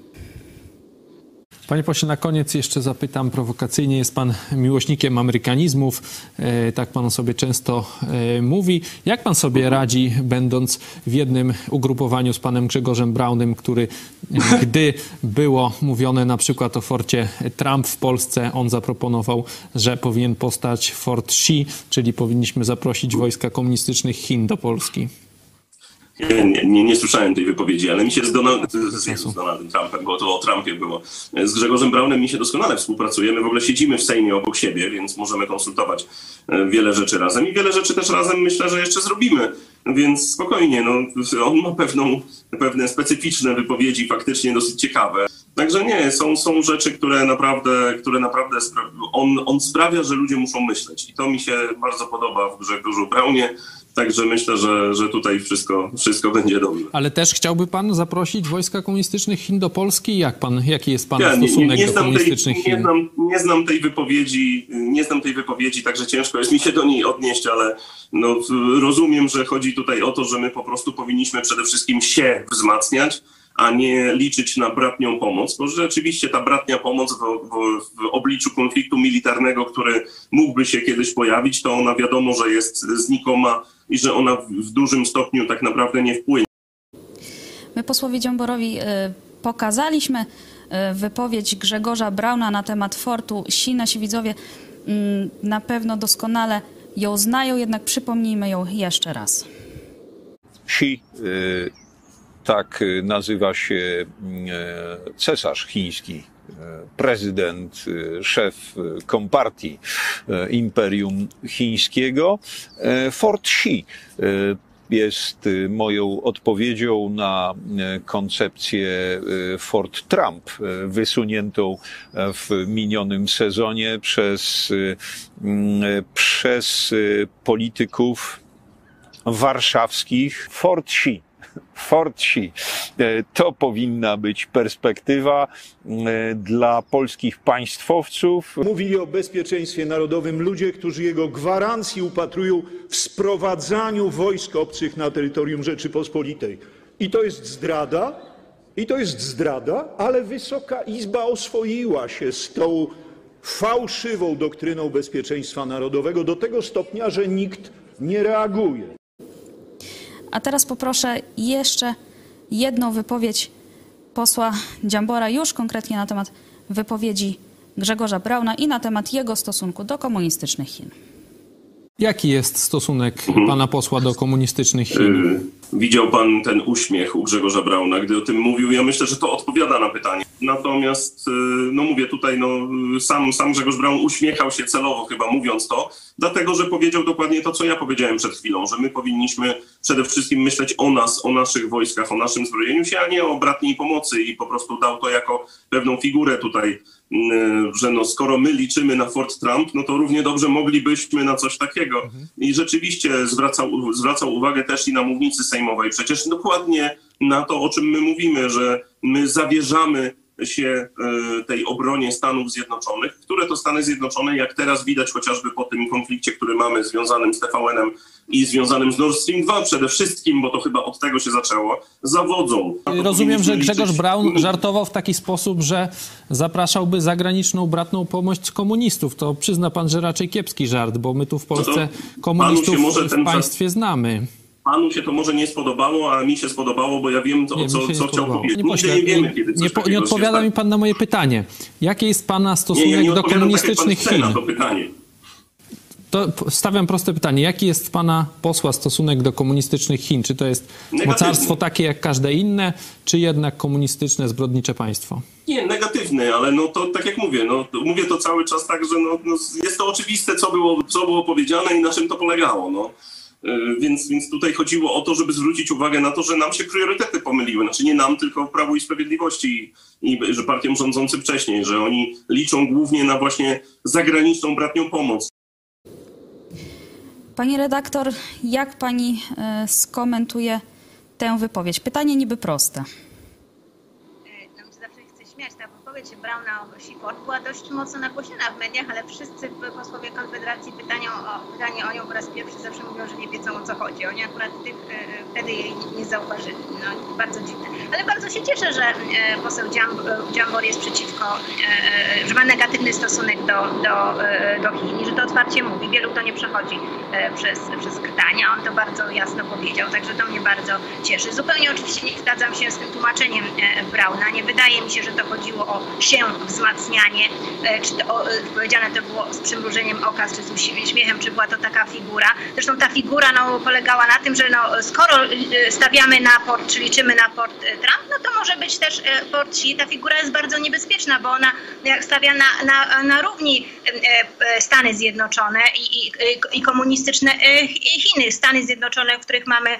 [SPEAKER 5] Panie pośle, na koniec jeszcze zapytam prowokacyjnie. Jest pan miłośnikiem amerykanizmów, e, tak pan o sobie często e, mówi. Jak pan sobie radzi, będąc w jednym ugrupowaniu z panem Grzegorzem Braunem, który, gdy było mówione na przykład o forcie Trump w Polsce, on zaproponował, że powinien powstać Fort Xi, czyli powinniśmy zaprosić wojska komunistycznych Chin do Polski?
[SPEAKER 6] Nie, nie, nie słyszałem tej wypowiedzi, ale mi się z, Donald, z, z Donaldem Trumpem, bo to o Trumpie było, z Grzegorzem Braunem mi się doskonale współpracujemy, w ogóle siedzimy w Sejmie obok siebie, więc możemy konsultować wiele rzeczy razem i wiele rzeczy też razem myślę, że jeszcze zrobimy, więc spokojnie, no, on ma pewną, pewne specyficzne wypowiedzi, faktycznie dosyć ciekawe. Także nie, są, są rzeczy, które naprawdę, które naprawdę on, on sprawia, że ludzie muszą myśleć i to mi się bardzo podoba w Grzegorzu Braunie. Także myślę, że, że tutaj wszystko, wszystko będzie dobrze.
[SPEAKER 5] Ale też chciałby pan zaprosić wojska komunistycznych Chin do Polski? Jak pan, jaki jest pana
[SPEAKER 6] ja,
[SPEAKER 5] stosunek
[SPEAKER 6] nie, nie, nie
[SPEAKER 5] do komunistycznych
[SPEAKER 6] tej,
[SPEAKER 5] Chin?
[SPEAKER 6] Nie znam, nie znam tej wypowiedzi, nie znam tej wypowiedzi, także ciężko jest mi się do niej odnieść, ale no, rozumiem, że chodzi tutaj o to, że my po prostu powinniśmy przede wszystkim się wzmacniać, a nie liczyć na bratnią pomoc, bo rzeczywiście ta bratnia pomoc w, w, w obliczu konfliktu militarnego, który mógłby się kiedyś pojawić, to ona wiadomo, że jest znikoma i że ona w dużym stopniu tak naprawdę nie wpłynie.
[SPEAKER 1] My posłowi Dziamborowi y, pokazaliśmy y, wypowiedź Grzegorza Brauna na temat Fortu Xi. Nasi widzowie y, na pewno doskonale ją znają, jednak przypomnijmy ją jeszcze raz.
[SPEAKER 7] Xi, y, tak nazywa się y, cesarz chiński, prezydent, szef kompartii Imperium Chińskiego. Fort Xi jest moją odpowiedzią na koncepcję Fort Trump wysuniętą w minionym sezonie przez, przez polityków warszawskich. Fort Xi. Fort Xi. To powinna być perspektywa dla polskich państwowców.
[SPEAKER 8] Mówili o bezpieczeństwie narodowym ludzie, którzy jego gwarancji upatrują w sprowadzaniu wojsk obcych na terytorium Rzeczypospolitej. I to jest zdrada, i to jest zdrada, ale Wysoka Izba oswoiła się z tą fałszywą doktryną bezpieczeństwa narodowego do tego stopnia, że nikt nie reaguje.
[SPEAKER 1] A teraz poproszę jeszcze jedną wypowiedź posła Dziambora, już konkretnie na temat wypowiedzi Grzegorza Brauna i na temat jego stosunku do komunistycznych Chin.
[SPEAKER 5] Jaki jest stosunek pana posła do komunistycznych Chin?
[SPEAKER 6] Widział pan ten uśmiech u Grzegorza Brauna, gdy o tym mówił. Ja myślę, że to odpowiada na pytanie. Natomiast, no mówię tutaj, no sam, sam Grzegorz Braun uśmiechał się celowo chyba mówiąc to, dlatego, że powiedział dokładnie to, co ja powiedziałem przed chwilą, że my powinniśmy przede wszystkim myśleć o nas, o naszych wojskach, o naszym zbrojeniu się, a nie o bratniej pomocy i po prostu dał to jako pewną figurę tutaj, że no skoro my liczymy na Fort Trump, no to równie dobrze moglibyśmy na coś takiego. I rzeczywiście zwracał, zwracał uwagę też i na mównicy sejmowej. Przecież dokładnie na to, o czym my mówimy, że my zawierzamy się tej obronie Stanów Zjednoczonych, które to Stany Zjednoczone, jak teraz widać chociażby po tym konflikcie, który mamy związanym z T V N-em i związanym z Nord Stream dwa przede wszystkim, bo to chyba od tego się zaczęło, zawodzą.
[SPEAKER 5] Rozumiem, że Grzegorz Braun żartował w taki sposób, że zapraszałby zagraniczną bratną pomoc komunistów. To przyzna pan, że raczej kiepski żart, bo my tu w Polsce komunistów w państwie znamy.
[SPEAKER 6] Panu się to może nie spodobało, a mi się spodobało, bo ja wiem, to,
[SPEAKER 5] nie,
[SPEAKER 6] co, co chciał powiedzieć.
[SPEAKER 5] Nie,
[SPEAKER 6] Nigdy
[SPEAKER 5] pośle,
[SPEAKER 6] nie wiemy, kiedy coś
[SPEAKER 5] nie,
[SPEAKER 6] takiego
[SPEAKER 5] nie odpowiada
[SPEAKER 6] się
[SPEAKER 5] mi pan na moje pytanie. Jaki jest pana stosunek
[SPEAKER 6] nie, ja nie
[SPEAKER 5] do komunistycznych
[SPEAKER 6] tak, jak pan
[SPEAKER 5] Chin?
[SPEAKER 6] chce na to pytanie.
[SPEAKER 5] To stawiam proste pytanie. Jaki jest pana posła stosunek do komunistycznych Chin? Czy to jest
[SPEAKER 6] Negatywny.
[SPEAKER 5] mocarstwo takie jak każde inne, czy jednak komunistyczne, zbrodnicze państwo?
[SPEAKER 6] Nie, negatywny, ale no to tak jak mówię, no mówię to cały czas tak, że no, no jest to oczywiste, co było, co było powiedziane i na czym to polegało, no. Więc, więc tutaj chodziło o to, żeby zwrócić uwagę na to, że nam się priorytety pomyliły. Znaczy nie nam, tylko Prawu i Sprawiedliwości i, i że partiom rządzącym wcześniej, że oni liczą głównie na właśnie zagraniczną bratnią pomoc.
[SPEAKER 1] Pani redaktor, jak pani y, skomentuje tę wypowiedź? Pytanie niby proste.
[SPEAKER 3] No mi się zawsze chce śmiać. Ta wypowiedź Brauna o Seaport była dość mocno nagłośniona w mediach, ale wszyscy posłowie Konfederacji pytanie o, pytanie o nią po raz pierwszy zawsze mówią, że nie wiedzą, o co chodzi. Oni akurat tych, wtedy jej nie zauważyli. No, bardzo dziwne. Ale bardzo się cieszę, że poseł Dziambor jest przeciwko, że ma negatywny stosunek do, do, do Chin i że to otwarcie mówi. Wielu to nie przechodzi przez, przez skrtanie, a on to bardzo jasno powiedział, także to mnie bardzo cieszy. Zupełnie oczywiście nie zgadzam się z tym tłumaczeniem Brauna. Nie wydaje mi się, że to chodziło o się wzmacnianie, czy to o, powiedziane to było z przymrużeniem oka, czy z uśmiechem, czy była to taka figura. Zresztą ta figura no, polegała na tym, że no, skoro stawiamy na port, czy liczymy na port Trump, no to może być też port Xi. Ta figura jest bardzo niebezpieczna, bo ona stawia na, na, na równi Stany Zjednoczone i, i, i komunistyczne Chiny. Stany Zjednoczone, w których mamy,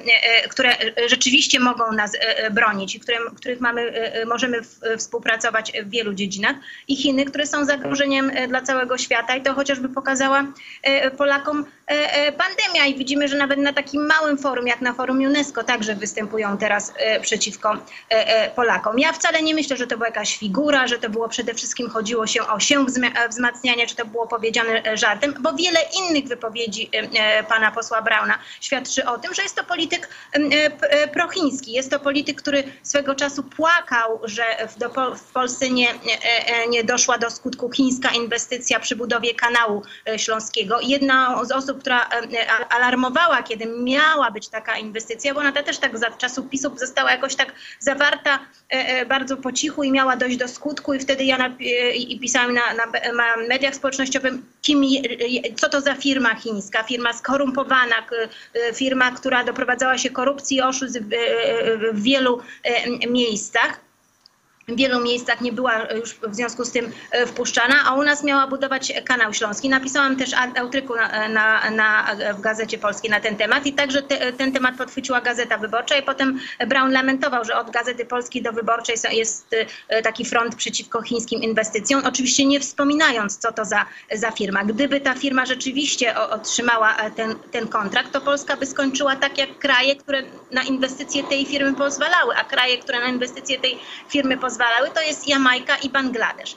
[SPEAKER 3] które rzeczywiście mogą nas bronić i które, których mamy, możemy współpracować w wielu dziedzinach, i Chiny, które są zagrożeniem dla całego świata, i to chociażby pokazała Polakom pandemia i widzimy, że nawet na takim małym forum jak na forum UNESCO także występują teraz przeciwko Polakom. Ja wcale nie myślę, że to była jakaś figura, że to było przede wszystkim chodziło się o się wzmacnianie, czy to było powiedziane żartem, bo wiele innych wypowiedzi pana posła Brauna świadczy o tym, że jest to polityk prochiński. Jest to polityk, który swego czasu płakał, że w, w Polsce nie, nie doszła do skutku chińska inwestycja przy budowie kanału śląskiego. Jedna z osób, która alarmowała, kiedy miała być taka inwestycja, bo ona też tak za czasów PiS-u została jakoś tak zawarta bardzo po cichu i miała dojść do skutku, i wtedy ja na, i pisałam na, na, na mediach społecznościowych, kim, co to za firma chińska, firma skorumpowana, firma, która doprowadzała się korupcji i oszustw w, w wielu miejscach. W wielu miejscach nie była już w związku z tym wpuszczana, a u nas miała budować kanał śląski. Napisałam też artykuł na, na, na, w Gazecie Polskiej na ten temat i także te, ten temat podchwyciła Gazeta Wyborcza i potem Braun lamentował, że od Gazety Polskiej do Wyborczej jest taki front przeciwko chińskim inwestycjom, oczywiście nie wspominając, co to za, za firma. Gdyby ta firma rzeczywiście otrzymała ten, ten kontrakt, to Polska by skończyła tak jak kraje, które na inwestycje tej firmy pozwalały, a kraje, które na inwestycje tej firmy pozwalały, pozwalały, to jest Jamajka i Bangladesz.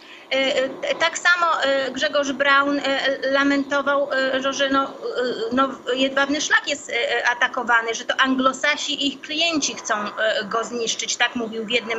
[SPEAKER 3] Tak samo Grzegorz Braun lamentował, że no, no, jedwabny szlak jest atakowany, że to Anglosasi i ich klienci chcą go zniszczyć, tak mówił w jednym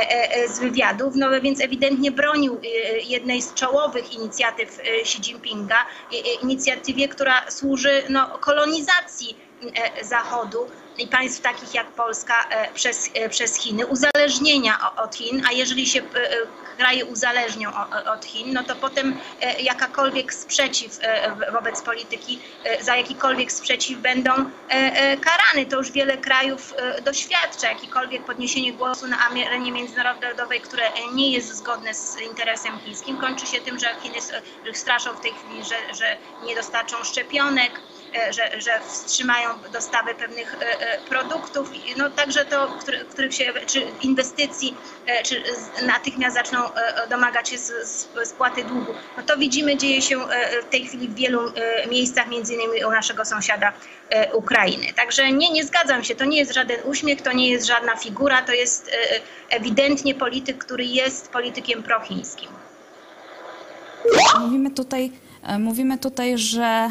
[SPEAKER 3] z wywiadów, no więc ewidentnie bronił jednej z czołowych inicjatyw Xi Jinpinga, inicjatywie, która służy no, kolonizacji Zachodu i państw takich jak Polska przez, przez Chiny, uzależnienia od Chin, a jeżeli się kraje uzależnią od Chin, no to potem jakakolwiek sprzeciw wobec polityki, za jakikolwiek sprzeciw będą karane. To już wiele krajów doświadcza, jakikolwiek podniesienie głosu na arenie międzynarodowej, które nie jest zgodne z interesem chińskim, kończy się tym, że Chiny straszą w tej chwili, że, że nie dostarczą szczepionek, że, że wstrzymają dostawy pewnych produktów, no także to, których się, czy inwestycji, czy natychmiast zaczną domagać się spłaty długu. No to widzimy, dzieje się w tej chwili w wielu miejscach, między innymi u naszego sąsiada Ukrainy. Także nie, nie zgadzam się, to nie jest żaden uśmiech, to nie jest żadna figura, to jest ewidentnie polityk, który jest politykiem prochińskim.
[SPEAKER 1] Mówimy tutaj, mówimy tutaj, że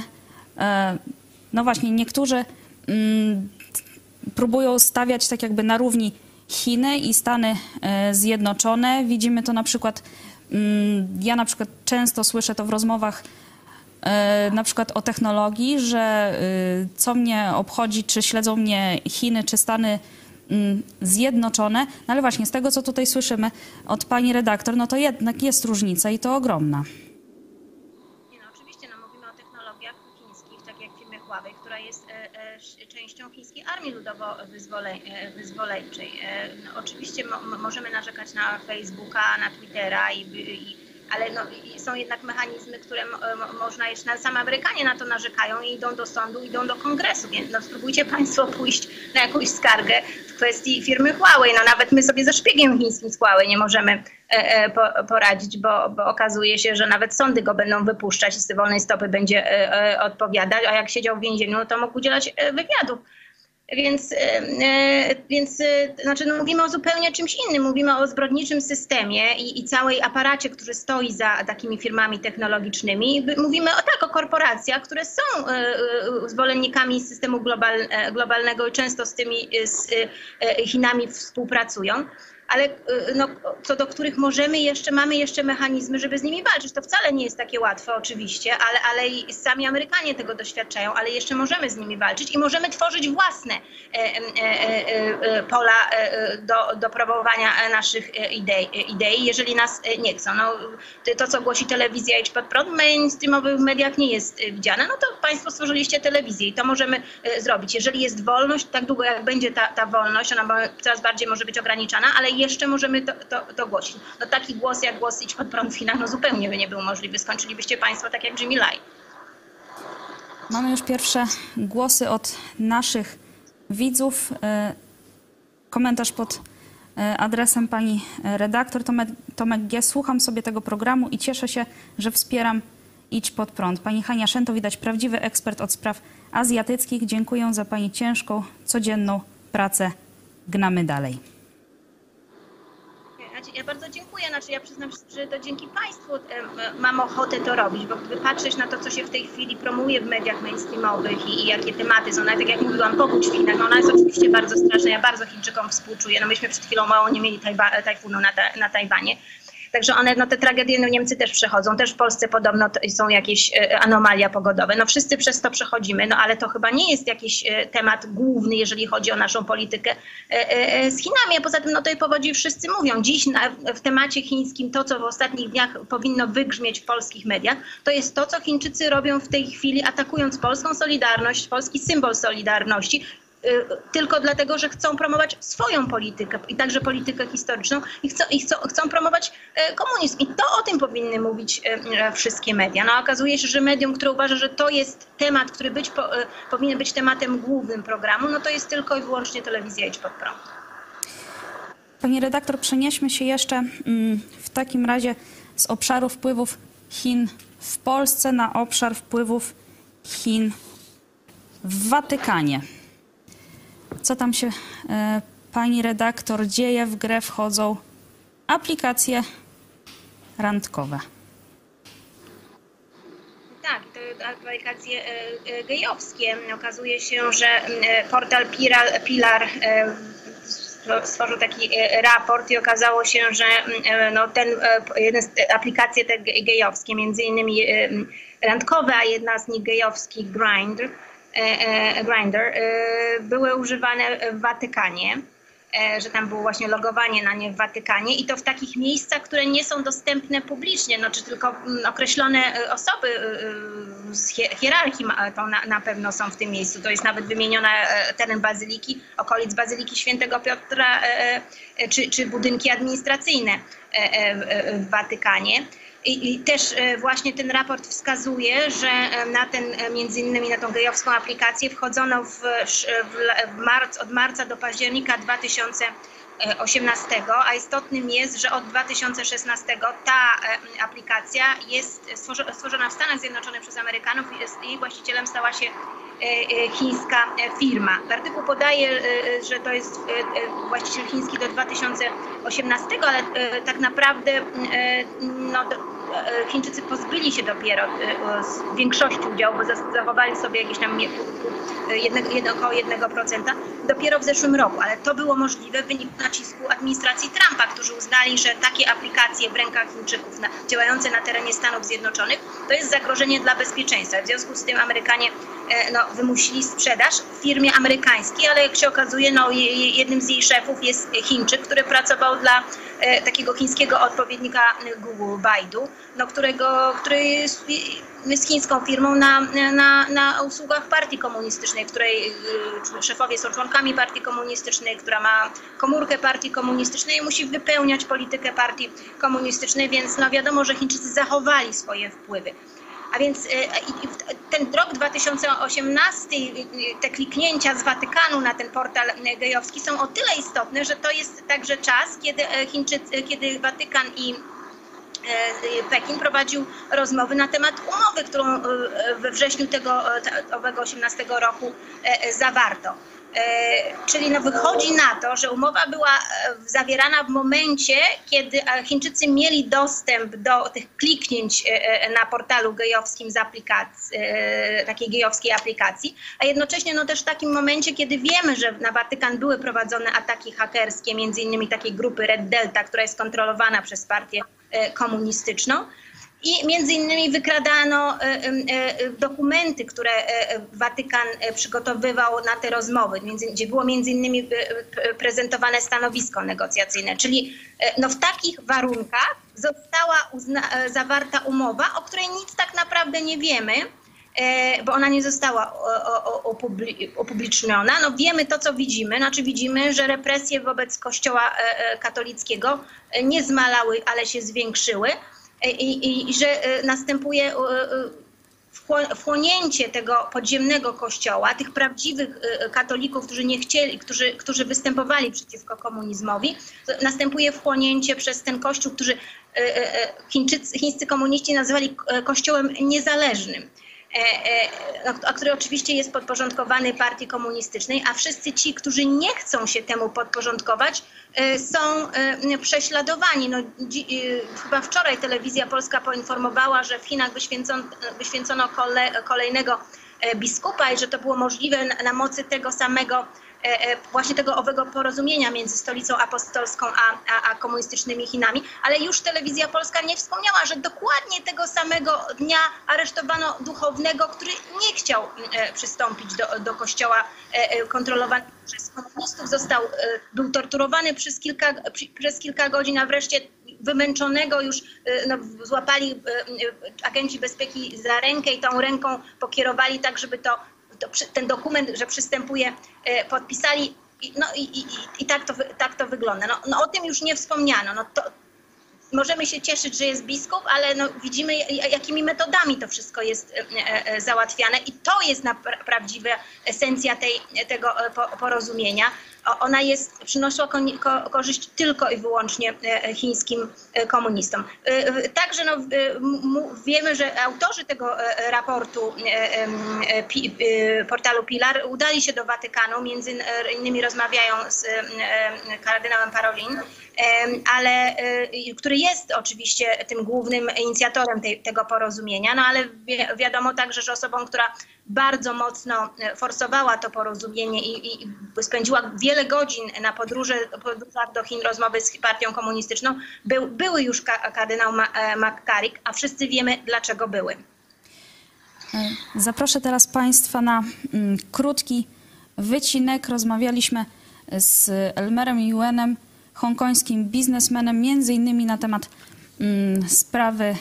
[SPEAKER 1] no właśnie niektórzy mm, próbują stawiać tak jakby na równi Chiny i Stany Zjednoczone. Widzimy to na przykład, mm, ja na przykład często słyszę to w rozmowach na przykład o technologii, że co mnie obchodzi, czy śledzą mnie Chiny, czy Stany Zjednoczone. No ale właśnie z tego, co tutaj słyszymy od pani redaktor, no to jednak jest różnica i to ogromna.
[SPEAKER 3] Nie, no oczywiście, no mówimy o technologiach chińskich, tak jak firmy Huawei, która jest e, e, częścią chińskiej armii ludowo-wyzwoleńczej. E, no, oczywiście mo, możemy narzekać na Facebooka, na Twittera i, i ale no, są jednak mechanizmy, które mo, można jeszcze, nawet same Amerykanie na to narzekają i idą do sądu, idą do kongresu, więc no, spróbujcie Państwo pójść na jakąś skargę w kwestii firmy Huawei. No nawet my sobie ze szpiegiem chińskim z Huawei nie możemy e, e, po, poradzić, bo, bo okazuje się, że nawet sądy go będą wypuszczać i z wolnej stopy będzie e, e, odpowiadać, a jak siedział w więzieniu, no to mógł udzielać e, wywiadów. Więc, e, więc znaczy no mówimy o zupełnie czymś innym. Mówimy o zbrodniczym systemie i, i całej aparacie, który stoi za takimi firmami technologicznymi. Mówimy o tak, o korporacjach, które są e, zwolennikami systemu global, globalnego i często z tymi z e, Chinami współpracują. Ale no, co do których możemy jeszcze, mamy jeszcze mechanizmy, żeby z nimi walczyć. To wcale nie jest takie łatwe oczywiście, ale, ale i sami Amerykanie tego doświadczają, ale jeszcze możemy z nimi walczyć i możemy tworzyć własne e, e, e, pola e, do, do promowania naszych idei, idei, jeżeli nas nie chcą. No, to, co głosi telewizja Idź Pod Prąd, w mainstreamowych mediach nie jest widziane, no to Państwo stworzyliście telewizję i to możemy zrobić. Jeżeli jest wolność, tak długo jak będzie ta, ta wolność, ona coraz bardziej może być ograniczana, ale jeszcze możemy to, to, to głosić. No taki głos jak głos Idź Pod Prąd w Chinach, no zupełnie by nie był możliwy. Skończylibyście Państwo tak jak Jimmy Lai.
[SPEAKER 1] Mamy już pierwsze głosy od naszych widzów. Komentarz pod adresem pani redaktor Tomek, Tomek G. Słucham sobie tego programu i cieszę się, że wspieram Idź Pod Prąd. Pani Hania Szento, widać prawdziwy ekspert od spraw azjatyckich. Dziękuję za pani ciężką, codzienną pracę. Gnamy dalej.
[SPEAKER 3] Ja bardzo dziękuję, znaczy ja przyznam, że to dzięki Państwu mam ochotę to robić, bo gdyby patrzeć na to, co się w tej chwili promuje w mediach mainstreamowych i, i jakie tematy są, nawet tak jak mówiłam, powódź w Chinach, no ona jest oczywiście bardzo straszna, ja bardzo Chińczykom współczuję, no myśmy przed chwilą mało nie mieli tajwa, tajfunu na, ta, na Tajwanie. Także one, no te tragedie, no Niemcy też przechodzą, też w Polsce podobno są jakieś anomalia pogodowe. No wszyscy przez to przechodzimy, no ale to chyba nie jest jakiś temat główny, jeżeli chodzi o naszą politykę z Chinami. A poza tym, no tej powodzi wszyscy mówią. Dziś na, w temacie chińskim to, co w ostatnich dniach powinno wygrzmieć w polskich mediach, to jest to, co Chińczycy robią w tej chwili, atakując polską solidarność, polski symbol solidarności, tylko dlatego, że chcą promować swoją politykę i także politykę historyczną i chcą, i chcą, chcą promować komunizm. I to o tym powinny mówić wszystkie media. No okazuje się, że medium, które uważa, że to jest temat, który być, po, powinien być tematem głównym programu, no to jest tylko i wyłącznie telewizja Idź Pod Prąd.
[SPEAKER 1] Pani redaktor, przenieśmy się jeszcze w takim razie z obszaru wpływów Chin w Polsce na obszar wpływów Chin w Watykanie. Co tam się, e, pani redaktor, dzieje? W grę wchodzą aplikacje randkowe.
[SPEAKER 3] Tak, to aplikacje e, gejowskie. Okazuje się, że e, portal Pilar, Pilar e, stworzył taki raport i okazało się, że no, ten, jeden z aplikacje te gejowskie, między innymi randkowe, a jedna z nich gejowski Grindr, Grindr, były używane w Watykanie, że tam było właśnie logowanie na nie w Watykanie i to w takich miejscach, które nie są dostępne publicznie, no, czy tylko określone osoby z hierarchii to na, na pewno są w tym miejscu. To jest nawet wymieniona teren Bazyliki, okolic Bazyliki Świętego Piotra, czy, czy budynki administracyjne w Watykanie. I, I też właśnie ten raport wskazuje, że na ten, między innymi na tą gejowską aplikację wchodzono w, w, w marc, od marca do października dwa tysiące osiemnastego, a istotnym jest, że od dwa tysiące szesnastego ta aplikacja jest stworzona w Stanach Zjednoczonych przez Amerykanów i jej właścicielem stała się chińska firma. W artykuł podaje, że to jest właściciel chiński do dwa tysiące osiemnastego, ale tak naprawdę no, Chińczycy pozbyli się dopiero z większości udziału, bo zachowali sobie jakieś tam jednego, jedno, około jednego procenta dopiero w zeszłym roku, ale to było możliwe w wyniku nacisku administracji Trumpa, którzy uznali, że takie aplikacje w rękach Chińczyków na, działające na terenie Stanów Zjednoczonych to jest zagrożenie dla bezpieczeństwa. W związku z tym Amerykanie no, wymusili sprzedaż firmie amerykańskiej, ale jak się okazuje, no, jednym z jej szefów jest Chińczyk, który pracował dla e, takiego chińskiego odpowiednika Google, Baidu, no, którego, który jest, jest chińską firmą na, na, na usługach partii komunistycznej, w której e, szefowie są członkami partii komunistycznej, która ma komórkę partii komunistycznej i musi wypełniać politykę partii komunistycznej, więc no, wiadomo, że Chińczycy zachowali swoje wpływy. A więc ten rok dwa tysiące osiemnasty, te kliknięcia z Watykanu na ten portal gejowski są o tyle istotne, że to jest także czas, kiedy Chińczycy, kiedy Watykan i Pekin prowadził rozmowy na temat umowy, którą we wrześniu tego owego osiemnastego roku zawarto. Czyli no wychodzi na to, że umowa była zawierana w momencie, kiedy Chińczycy mieli dostęp do tych kliknięć na portalu gejowskim z aplikacji, takiej gejowskiej aplikacji, a jednocześnie no też w takim momencie, kiedy wiemy, że na Watykan były prowadzone ataki hakerskie, między innymi takiej grupy Red Delta, która jest kontrolowana przez partię komunistyczną. I między innymi wykradano dokumenty, które Watykan przygotowywał na te rozmowy, gdzie było między innymi prezentowane stanowisko negocjacyjne. Czyli no w takich warunkach została zawarta umowa, o której nic tak naprawdę nie wiemy, bo ona nie została upubliczniona. No wiemy to, co widzimy. Znaczy widzimy, że represje wobec Kościoła katolickiego nie zmalały, ale się zwiększyły. I, i, i że następuje wchłonięcie tego podziemnego kościoła, tych prawdziwych katolików, którzy nie chcieli, którzy, którzy występowali przeciwko komunizmowi, następuje wchłonięcie przez ten kościół, który Chińczycy, chińscy komuniści nazwali kościołem niezależnym, a który oczywiście jest podporządkowany partii komunistycznej, a wszyscy ci, którzy nie chcą się temu podporządkować, są prześladowani. No, chyba wczoraj Telewizja Polska poinformowała, że w Chinach wyświęcono, wyświęcono kole, kolejnego biskupa i że to było możliwe na, na mocy tego samego właśnie tego owego porozumienia między Stolicą Apostolską a, a, a komunistycznymi Chinami, ale już Telewizja Polska nie wspomniała, że dokładnie tego samego dnia aresztowano duchownego, który nie chciał e, przystąpić do, do kościoła e, kontrolowanego przez komunistów, został, e, był torturowany przez kilka, przy, przez kilka godzin, a wreszcie wymęczonego już e, no, złapali e, agenci bezpieki za rękę i tą ręką pokierowali tak, żeby to To, ten dokument, że przystępuje, podpisali, no i, i, i tak, to, tak to wygląda. No, no o tym już nie wspomniano. No to, możemy się cieszyć, że jest biskup, ale no widzimy, jakimi metodami to wszystko jest załatwiane i to jest pra prawdziwa esencja tej, tego porozumienia. Ona jest, przynosiła ko ko korzyść tylko i wyłącznie chińskim komunistom. Także no, wiemy, że autorzy tego raportu portalu Pilar udali się do Watykanu, między innymi rozmawiają z kardynałem Parolin, ale, który jest oczywiście tym głównym inicjatorem tej, tego porozumienia, no ale wi wiadomo także, że osobą, która bardzo mocno forsowała to porozumienie i, i spędziła wiele godzin na podróży, podróżach do Chin, rozmowy z partią komunistyczną, był, były już kardynał McCarrick, a wszyscy wiemy, dlaczego były.
[SPEAKER 1] Zaproszę teraz Państwa na mm, krótki wycinek. Rozmawialiśmy z Elmerem Yuenem, hongkońskim biznesmenem, między innymi na temat mm, sprawy y,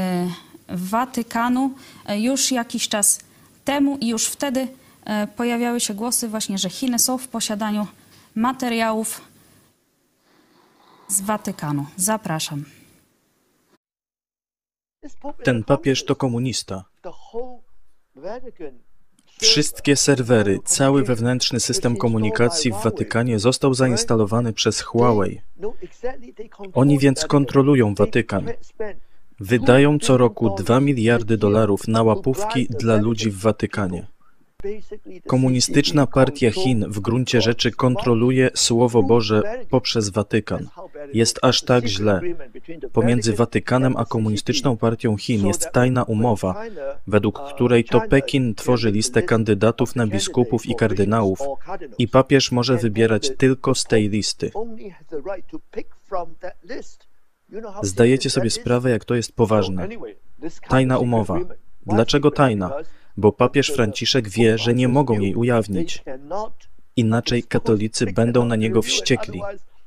[SPEAKER 1] Watykanu. Już jakiś czas temu i już wtedy y, pojawiały się głosy właśnie, że Chiny są w posiadaniu materiałów z Watykanu. Zapraszam.
[SPEAKER 9] Ten papież to komunista. Wszystkie serwery, cały wewnętrzny system komunikacji w Watykanie został zainstalowany przez Huawei. Oni więc kontrolują Watykan. Wydają co roku dwa miliardy dolarów na łapówki dla ludzi w Watykanie. Komunistyczna partia Chin w gruncie rzeczy kontroluje Słowo Boże poprzez Watykan. Jest aż tak źle. Pomiędzy Watykanem a komunistyczną partią Chin jest tajna umowa, według której to Pekin tworzy listę kandydatów na biskupów i kardynałów i papież może wybierać tylko z tej listy. Zdajecie sobie sprawę, jak to jest poważne. Tajna umowa. Dlaczego tajna? Bo papież Franciszek wie, że nie mogą jej ujawnić. Inaczej katolicy będą na niego wściekli.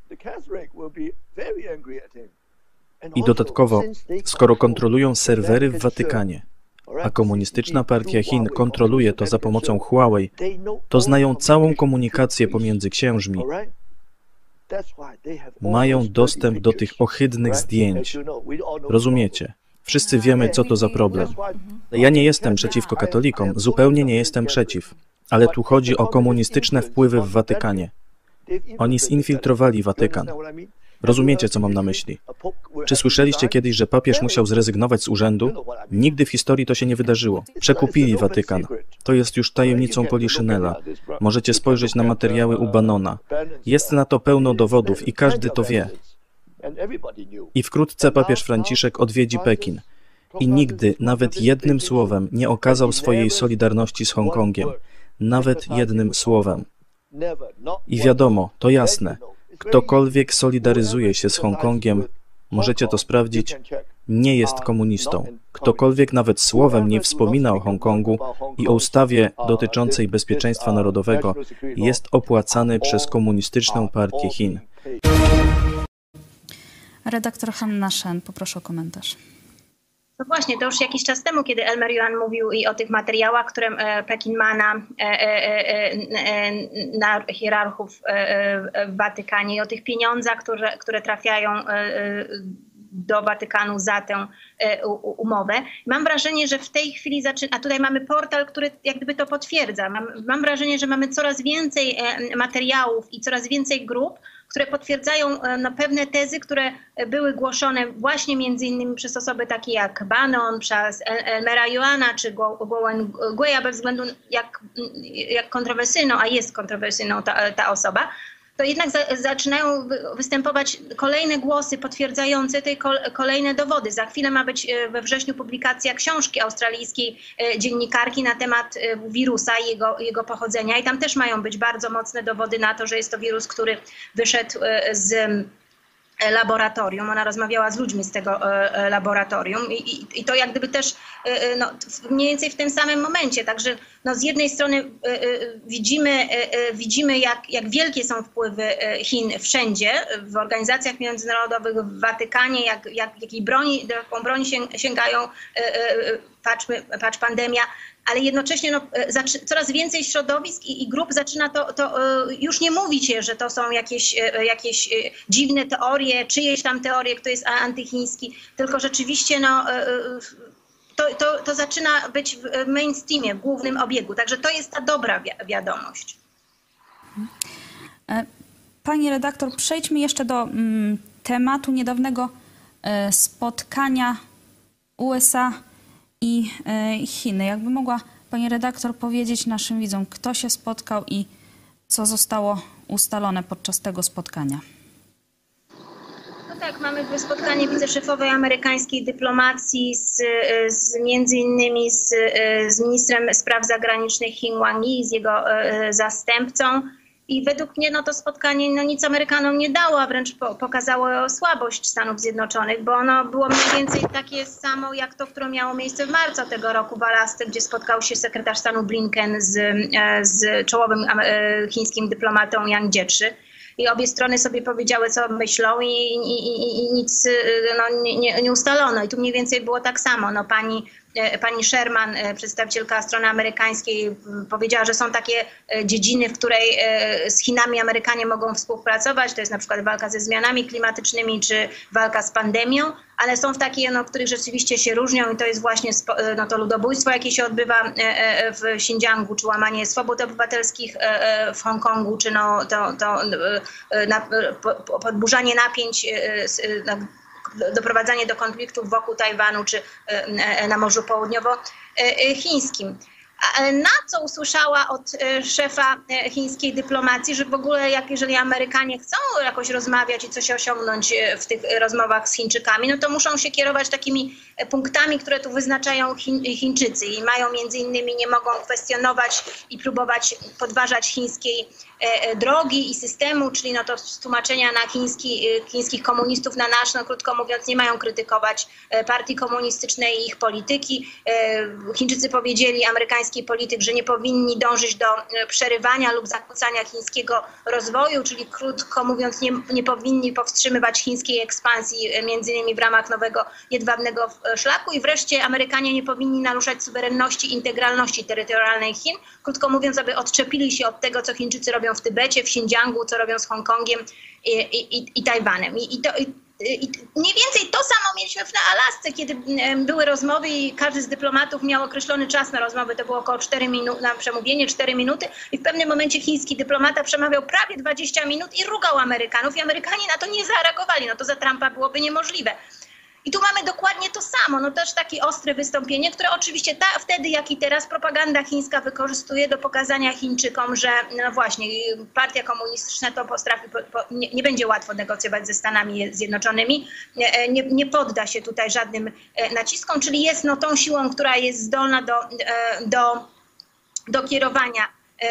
[SPEAKER 9] I dodatkowo, skoro kontrolują serwery w Watykanie, a komunistyczna partia Chin kontroluje to za pomocą Huawei, to znają całą komunikację pomiędzy księżmi. Mają dostęp do tych ohydnych zdjęć. Rozumiecie? Wszyscy wiemy, co to za problem. Ja nie jestem przeciwko katolikom, zupełnie nie jestem przeciw. Ale tu chodzi o komunistyczne wpływy w Watykanie. Oni zinfiltrowali Watykan. Rozumiecie, co mam na myśli? Czy słyszeliście kiedyś, że papież musiał zrezygnować z urzędu? Nigdy w historii to się nie wydarzyło. Przekupili Watykan. To jest już tajemnicą Poliszynela. Możecie spojrzeć na materiały u Bannona. Jest na to pełno dowodów i każdy to wie. I wkrótce papież Franciszek odwiedzi Pekin. I nigdy, nawet jednym słowem, nie okazał swojej solidarności z Hongkongiem. Nawet jednym słowem. I wiadomo, to jasne. Ktokolwiek solidaryzuje się z Hongkongiem, możecie to sprawdzić, nie jest komunistą. Ktokolwiek nawet słowem nie wspomina o Hongkongu i o ustawie dotyczącej bezpieczeństwa narodowego, jest opłacany przez komunistyczną partię Chin.
[SPEAKER 1] Redaktor Hanna Shen, poproszę o komentarz.
[SPEAKER 3] No właśnie, to już jakiś czas temu, kiedy Elmer Yuan mówił i o tych materiałach, które Pekin ma na, na hierarchów w Watykanie i o tych pieniądzach, które, które trafiają do Watykanu za tę umowę. Mam wrażenie, że w tej chwili zaczyna, a tutaj mamy portal, który jak gdyby to potwierdza. Mam, mam wrażenie, że mamy coraz więcej materiałów i coraz więcej grup, które potwierdzają no, pewne tezy, które były głoszone właśnie między innymi przez osoby takie jak Bannon, przez Elmera Yuana czy Guowen Guia, bez względu jak, jak kontrowersyjną, a jest kontrowersyjną ta, ta osoba, to jednak za, zaczynają występować kolejne głosy potwierdzające te kolejne dowody. Za chwilę ma być we wrześniu publikacja książki australijskiej dziennikarki na temat wirusa i jego, jego pochodzenia. I tam też mają być bardzo mocne dowody na to, że jest to wirus, który wyszedł z laboratorium. Ona rozmawiała z ludźmi z tego laboratorium i, i, i to jak gdyby też no, mniej więcej w tym samym momencie. Także no, z jednej strony widzimy, widzimy jak, jak wielkie są wpływy Chin wszędzie, w organizacjach międzynarodowych, w Watykanie, jak, jak, jakiej broni, do jaką broni sięgają, patrzmy, patrz pandemia, ale jednocześnie no, coraz więcej środowisk i, i grup zaczyna to, to już nie mówić się, że to są jakieś, jakieś dziwne teorie, czyjeś tam teorie, kto jest antychiński, tylko rzeczywiście no, to, to, to zaczyna być w mainstreamie, w głównym obiegu. Także to jest ta dobra wi- wiadomość.
[SPEAKER 1] Pani redaktor, przejdźmy jeszcze do mm, tematu niedawnego e, spotkania U S A i e, Chiny. Jakby mogła pani redaktor powiedzieć naszym widzom, kto się spotkał i co zostało ustalone podczas tego spotkania?
[SPEAKER 3] No tak, mamy spotkanie wiceszefowej amerykańskiej dyplomacji z, z między innymi z, z ministrem spraw zagranicznych Hing Wang-yi, z jego e, zastępcą. I według mnie no, to spotkanie no, nic Amerykanom nie dało, a wręcz po, pokazało słabość Stanów Zjednoczonych, bo ono było mniej więcej takie samo jak to, które miało miejsce w marcu tego roku w Alasce, gdzie spotkał się sekretarz stanu Blinken z, z czołowym chińskim dyplomatą Yang Jiechi. I obie strony sobie powiedziały, co myślą i, i, i, i nic no, nie, nie, nie ustalono. I tu mniej więcej było tak samo. No, pani pani Sherman, przedstawicielka strony amerykańskiej, powiedziała, że są takie dziedziny, w której z Chinami Amerykanie mogą współpracować. To jest na przykład walka ze zmianami klimatycznymi czy walka z pandemią, ale są w takie, no, których rzeczywiście się różnią i to jest właśnie no, to ludobójstwo, jakie się odbywa w Xinjiangu, czy łamanie swobód obywatelskich w Hongkongu, czy no, to, to na, podburzanie napięć, doprowadzanie do konfliktów wokół Tajwanu czy na Morzu Południowochińskim. Ale na co usłyszała od szefa chińskiej dyplomacji, że w ogóle jak jeżeli Amerykanie chcą jakoś rozmawiać i coś osiągnąć w tych rozmowach z Chińczykami, no to muszą się kierować takimi punktami, które tu wyznaczają Chiń, Chińczycy i mają między innymi nie mogą kwestionować i próbować podważać chińskiej drogi i systemu, czyli no to tłumaczenia na chiński, chińskich komunistów na nasz, no krótko mówiąc, nie mają krytykować partii komunistycznej i ich polityki. Chińczycy powiedzieli, amerykański polityk, że nie powinni dążyć do przerywania lub zakłócania chińskiego rozwoju, czyli krótko mówiąc nie, nie powinni powstrzymywać chińskiej ekspansji, między innymi w ramach nowego jedwabnego szlaku i wreszcie Amerykanie nie powinni naruszać suwerenności i integralności terytorialnej Chin, krótko mówiąc, aby odczepili się od tego, co Chińczycy robią w Tybecie, w Xinjiangu, co robią z Hongkongiem i, i, i Tajwanem. I, i to, i, I mniej więcej to samo mieliśmy na Alasce, kiedy były rozmowy i każdy z dyplomatów miał określony czas na rozmowy. To było około cztery minuty, na przemówienie cztery minuty i w pewnym momencie chiński dyplomata przemawiał prawie dwadzieścia minut i rugał Amerykanów i Amerykanie na to nie zareagowali. No to za Trumpa byłoby niemożliwe. I tu mamy dokładnie to samo, no też takie ostre wystąpienie, które oczywiście ta, wtedy, jak i teraz propaganda chińska wykorzystuje do pokazania Chińczykom, że no właśnie partia komunistyczna to potrafi, po, po, nie, nie będzie łatwo negocjować ze Stanami Zjednoczonymi, nie, nie, nie podda się tutaj żadnym naciskom, czyli jest no tą siłą, która jest zdolna do, do, do kierowania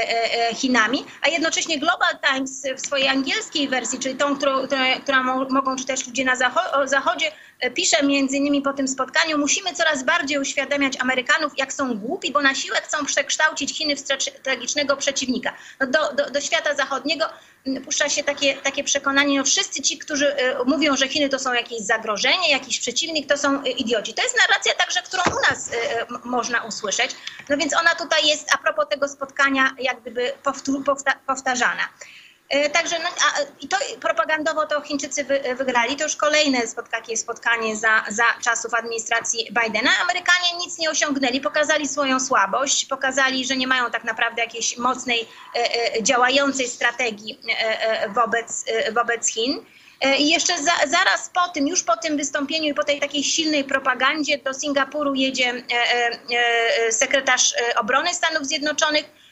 [SPEAKER 3] Chinami, a jednocześnie Global Times w swojej angielskiej wersji, czyli tą, którą, którą mogą czytać ludzie na Zachodzie, pisze między innymi po tym spotkaniu: musimy coraz bardziej uświadamiać Amerykanów, jak są głupi, bo na siłę chcą przekształcić Chiny w strategicznego przeciwnika. No do, do, do świata zachodniego puszcza się takie, takie przekonanie, no wszyscy ci, którzy mówią, że Chiny to są jakieś zagrożenie, jakiś przeciwnik, to są idioci. To jest narracja także, którą u nas można usłyszeć. No więc ona tutaj jest a propos tego spotkania jak gdyby powtarzana. Także no, a, i to propagandowo to Chińczycy wy, wygrali. To już kolejne spotkanie, spotkanie za, za czasów administracji Bidena. Amerykanie nic nie osiągnęli, pokazali swoją słabość, pokazali, że nie mają tak naprawdę jakiejś mocnej, e, e, działającej strategii e, e, wobec, e, wobec Chin. I jeszcze za, zaraz po tym, już po tym wystąpieniu i po tej takiej silnej propagandzie do Singapuru jedzie e, e, sekretarz obrony Stanów Zjednoczonych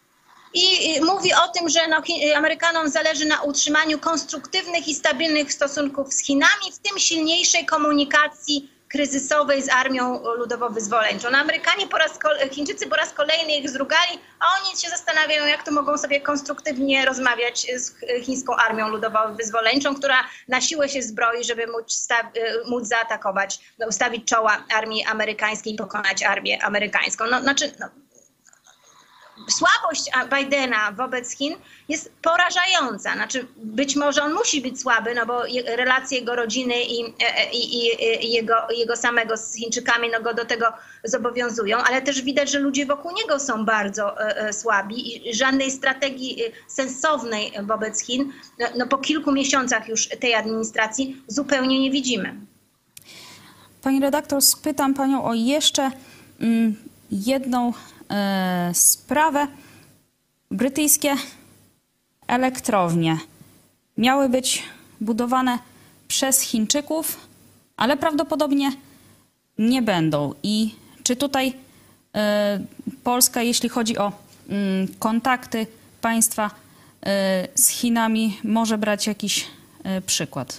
[SPEAKER 3] i mówi o tym, że no, Amerykanom zależy na utrzymaniu konstruktywnych i stabilnych stosunków z Chinami, w tym silniejszej komunikacji kryzysowej z Armią Ludowo-Wyzwoleńczą. No, Amerykanie po raz, Chińczycy po raz kolejny ich zrugali, a oni się zastanawiają, jak to mogą sobie konstruktywnie rozmawiać z chińską Armią Ludowo-Wyzwoleńczą, która na siłę się zbroi, żeby móc, móc zaatakować, no, ustawić czoła armii amerykańskiej i pokonać armię amerykańską. No, znaczy, no, słabość Bidena wobec Chin jest porażająca. Znaczy, być może on musi być słaby, no bo relacje jego rodziny i, i, i jego, jego samego z Chińczykami no go do tego zobowiązują, ale też widać, że ludzie wokół niego są bardzo słabi i żadnej strategii sensownej wobec Chin no, no po kilku miesiącach już tej administracji zupełnie nie widzimy.
[SPEAKER 1] Pani redaktor, spytam panią o jeszcze mm, jedną sprawę. Brytyjskie elektrownie miały być budowane przez Chińczyków, ale prawdopodobnie nie będą. I czy tutaj y, Polska, jeśli chodzi o y, kontakty państwa y, z Chinami, może brać jakiś y, przykład?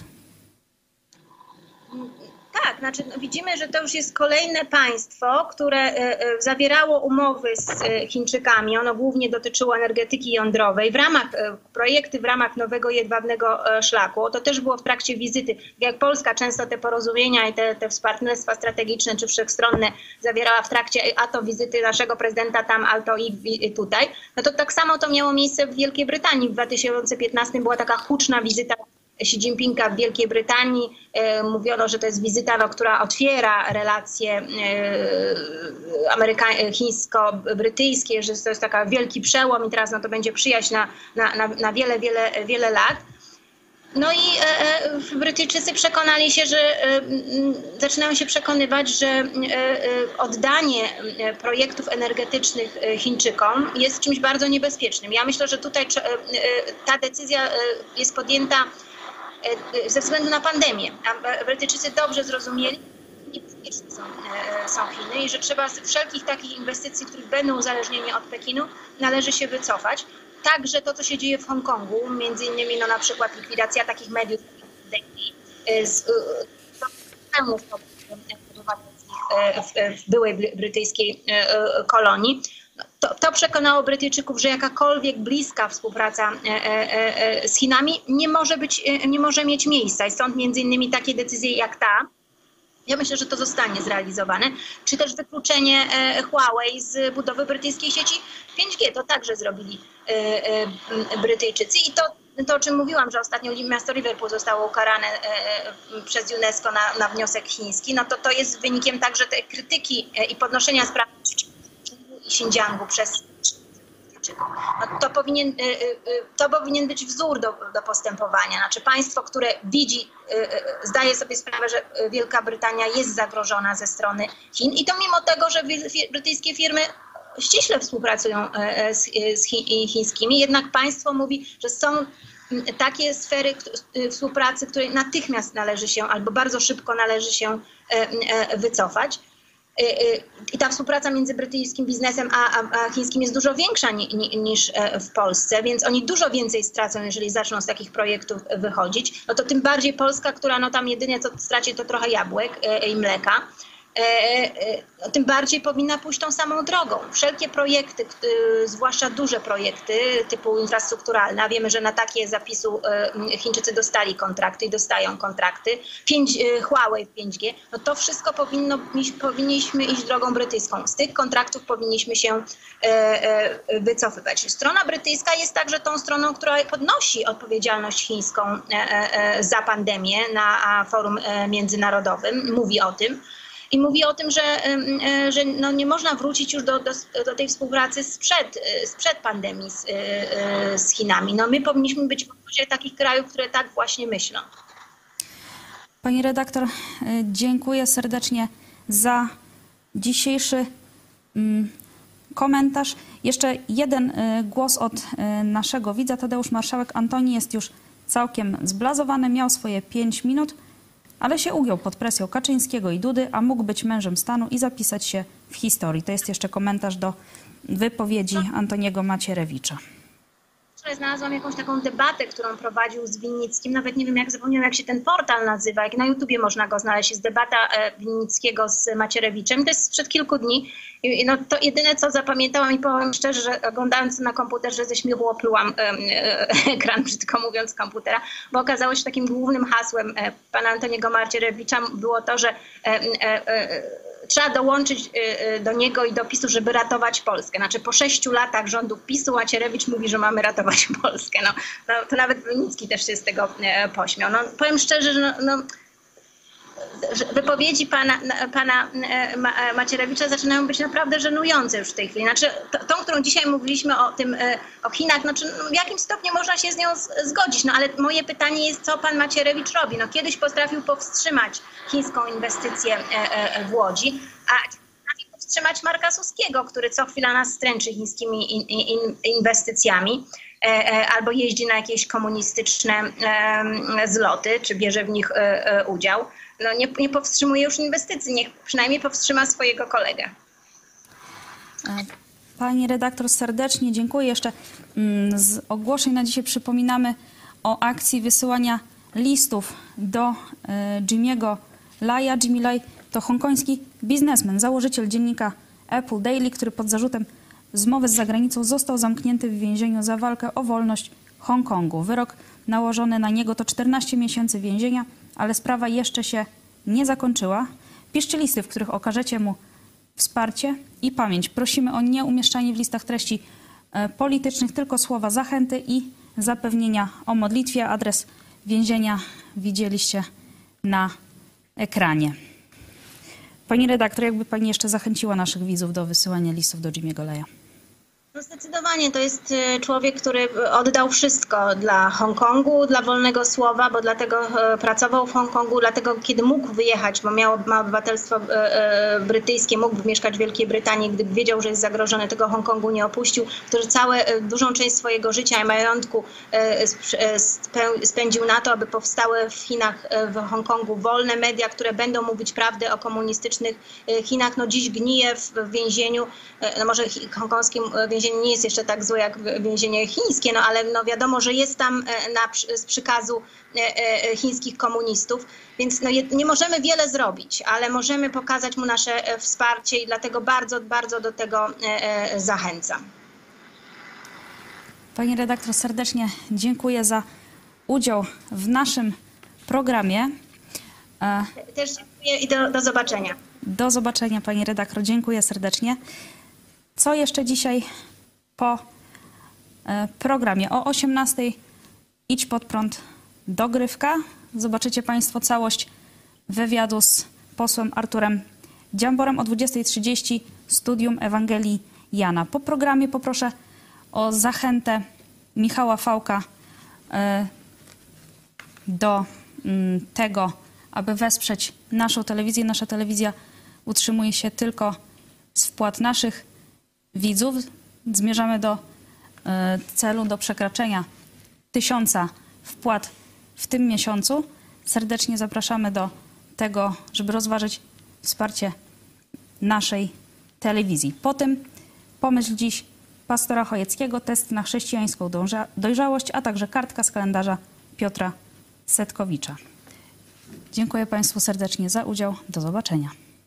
[SPEAKER 3] Tak, znaczy no widzimy, że to już jest kolejne państwo, które e, e, zawierało umowy z e, Chińczykami. Ono głównie dotyczyło energetyki jądrowej. W ramach e, projekty w ramach nowego jedwabnego e, szlaku. To też było w trakcie wizyty. Jak Polska często te porozumienia i te, te partnerstwa strategiczne czy wszechstronne zawierała w trakcie a to wizyty naszego prezydenta tam, a to i, i tutaj. No to tak samo to miało miejsce w Wielkiej Brytanii. W dwa tysiące piętnastym była taka huczna wizyta Xi Jinpinga w Wielkiej Brytanii. Mówiono, że to jest wizyta, no, która otwiera relacje ameryka- chińsko-brytyjskie, że to jest taki wielki przełom i teraz no, to będzie przyjaźń na, na, na, na wiele, wiele, wiele lat. No i e, Brytyjczycy przekonali się, że e, zaczynają się przekonywać, że e, oddanie projektów energetycznych Chińczykom jest czymś bardzo niebezpiecznym. Ja myślę, że tutaj e, ta decyzja jest podjęta e, ze względu na pandemię. A Brytyjczycy dobrze zrozumieli, że niebezpieczne są, e, są Chiny i że trzeba z wszelkich takich inwestycji, które będą uzależnione od Pekinu, należy się wycofać. Także to, co się dzieje w Hongkongu, między innymi no, na przykład likwidacja takich mediów z problemów w byłej brytyjskiej kolonii, to, to przekonało Brytyjczyków, że jakakolwiek bliska współpraca z Chinami nie może być, nie może mieć miejsca i stąd między innymi takie decyzje jak ta. Ja myślę, że to zostanie zrealizowane. Czy też wykluczenie Huawei z budowy brytyjskiej sieci pięć G. To także zrobili Brytyjczycy. I to, to o czym mówiłam, że ostatnio miasto Liverpool zostało ukarane przez UNESCO na, na wniosek chiński, no to to jest wynikiem także tej krytyki i podnoszenia spraw i Xinjiangu przez no to, powinien, to powinien być wzór do, do postępowania. Znaczy państwo, które widzi, zdaje sobie sprawę, że Wielka Brytania jest zagrożona ze strony Chin i to mimo tego, że brytyjskie firmy ściśle współpracują z, z chińskimi, jednak państwo mówi, że są takie sfery współpracy, której natychmiast należy się albo bardzo szybko należy się wycofać. I ta współpraca między brytyjskim biznesem a, a, a chińskim jest dużo większa ni, ni, niż w Polsce, więc oni dużo więcej stracą, jeżeli zaczną z takich projektów wychodzić. No to tym bardziej Polska, która no tam jedynie co straci to trochę jabłek i mleka, tym bardziej powinna pójść tą samą drogą. Wszelkie projekty, zwłaszcza duże projekty typu infrastrukturalne, a wiemy, że na takie zapisu Chińczycy dostali kontrakty i dostają kontrakty, pięć, Huawei pięć G, no to wszystko powinno, powinniśmy iść drogą brytyjską. Z tych kontraktów powinniśmy się wycofywać. Strona brytyjska jest także tą stroną, która podnosi odpowiedzialność chińską za pandemię na forum międzynarodowym, mówi o tym. I mówi o tym, że, że no nie można wrócić już do, do, do tej współpracy sprzed, sprzed pandemii z, z Chinami. No my powinniśmy być w obwodzie takich krajów, które tak właśnie myślą.
[SPEAKER 1] Pani redaktor, dziękuję serdecznie za dzisiejszy komentarz. Jeszcze jeden głos od naszego widza. Tadeusz Marszałek Antoni jest już całkiem zblazowany, miał swoje pięć minut. Ale się ugiął pod presją Kaczyńskiego i Dudy, a mógł być mężem stanu i zapisać się w historii. To jest jeszcze komentarz do wypowiedzi Antoniego Macierewicza.
[SPEAKER 3] Wczoraj znalazłam jakąś taką debatę, którą prowadził z Winnickim. Nawet nie wiem, jak zapomniałam, jak się ten portal nazywa. Jak na YouTubie można go znaleźć. Jest debata Winnickiego z Macierewiczem. To jest sprzed kilku dni. I no to jedyne, co zapamiętałam i powiem szczerze, że oglądając na komputerze ze śmiechu oplułam ekran, brzydko mówiąc, komputera, bo okazało się, że takim głównym hasłem pana Antoniego Macierewicza było to, że trzeba dołączyć do niego i do PiSu, żeby ratować Polskę. Znaczy po sześciu latach rządów PiSu Macierewicz mówi, że mamy ratować Polskę. No, no, to nawet Winnicki też się z tego pośmiał. No, powiem szczerze, że no, no, wypowiedzi pana, pana Macierewicza zaczynają być naprawdę żenujące już w tej chwili. Znaczy, tą, którą dzisiaj mówiliśmy o tym, o Chinach, znaczy, no, w jakim stopniu można się z nią zgodzić? No ale moje pytanie jest, co pan Macierewicz robi? No, kiedyś potrafił powstrzymać chińską inwestycję w Łodzi, a potrafi powstrzymać Marka Suskiego, który co chwila nas stręczy chińskimi in, in, inwestycjami. Albo jeździ na jakieś komunistyczne zloty, czy bierze w nich udział. No nie, nie powstrzymuje już inwestycji, niech przynajmniej powstrzyma swojego kolegę.
[SPEAKER 1] Pani redaktor, serdecznie dziękuję. Jeszcze z ogłoszeń na dzisiaj przypominamy o akcji wysyłania listów do Jimmy'ego Laya. Jimmy Lai to hongkoński biznesmen, założyciel dziennika Apple Daily, który pod zarzutem zmowy z zagranicą został zamknięty w więzieniu za walkę o wolność Hongkongu. Wyrok nałożony na niego to czternaście miesięcy więzienia, ale sprawa jeszcze się nie zakończyła. Piszcie listy, w których okażecie mu wsparcie i pamięć. Prosimy o nieumieszczanie w listach treści politycznych, tylko słowa zachęty i zapewnienia o modlitwie. Adres więzienia widzieliście na ekranie. Pani redaktor, jakby pani jeszcze zachęciła naszych widzów do wysyłania listów do Jimmy'ego Leja?
[SPEAKER 3] No zdecydowanie to jest człowiek, który oddał wszystko dla Hongkongu, dla wolnego słowa, bo dlatego pracował w Hongkongu, dlatego kiedy mógł wyjechać, bo miał, ma obywatelstwo brytyjskie, mógł mieszkać w Wielkiej Brytanii, gdyby wiedział, że jest zagrożony, tego Hongkongu nie opuścił, który całe, dużą część swojego życia i majątku spędził na to, aby powstały w Chinach, w Hongkongu wolne media, które będą mówić prawdę o komunistycznych Chinach. No dziś gnije w więzieniu, no może hongkongskim więzieniu nie jest jeszcze tak złe jak więzienie chińskie, no ale no wiadomo, że jest tam na, z przykazu chińskich komunistów, więc no nie możemy wiele zrobić, ale możemy pokazać mu nasze wsparcie i dlatego bardzo, bardzo do tego zachęcam.
[SPEAKER 1] Pani redaktor, serdecznie dziękuję za udział w naszym programie.
[SPEAKER 3] Też dziękuję i do, do zobaczenia.
[SPEAKER 1] Do zobaczenia, pani redaktor. Dziękuję serdecznie. Co jeszcze dzisiaj po programie? O osiemnastej Idź pod prąd, dogrywka. Zobaczycie państwo całość wywiadu z posłem Arturem Dziamborem. O dwudziestej trzydzieści Studium Ewangelii Jana. Po programie poproszę o zachętę Michała Fałka do tego, aby wesprzeć naszą telewizję. Nasza telewizja utrzymuje się tylko z wpłat naszych widzów. Zmierzamy do celu, do przekraczania tysiąca wpłat w tym miesiącu. Serdecznie zapraszamy do tego, żeby rozważyć wsparcie naszej telewizji. Po tym pomyśl dziś pastora Chojeckiego, test na chrześcijańską dojrzałość, a także kartka z kalendarza Piotra Setkowicza. Dziękuję państwu serdecznie za udział. Do zobaczenia.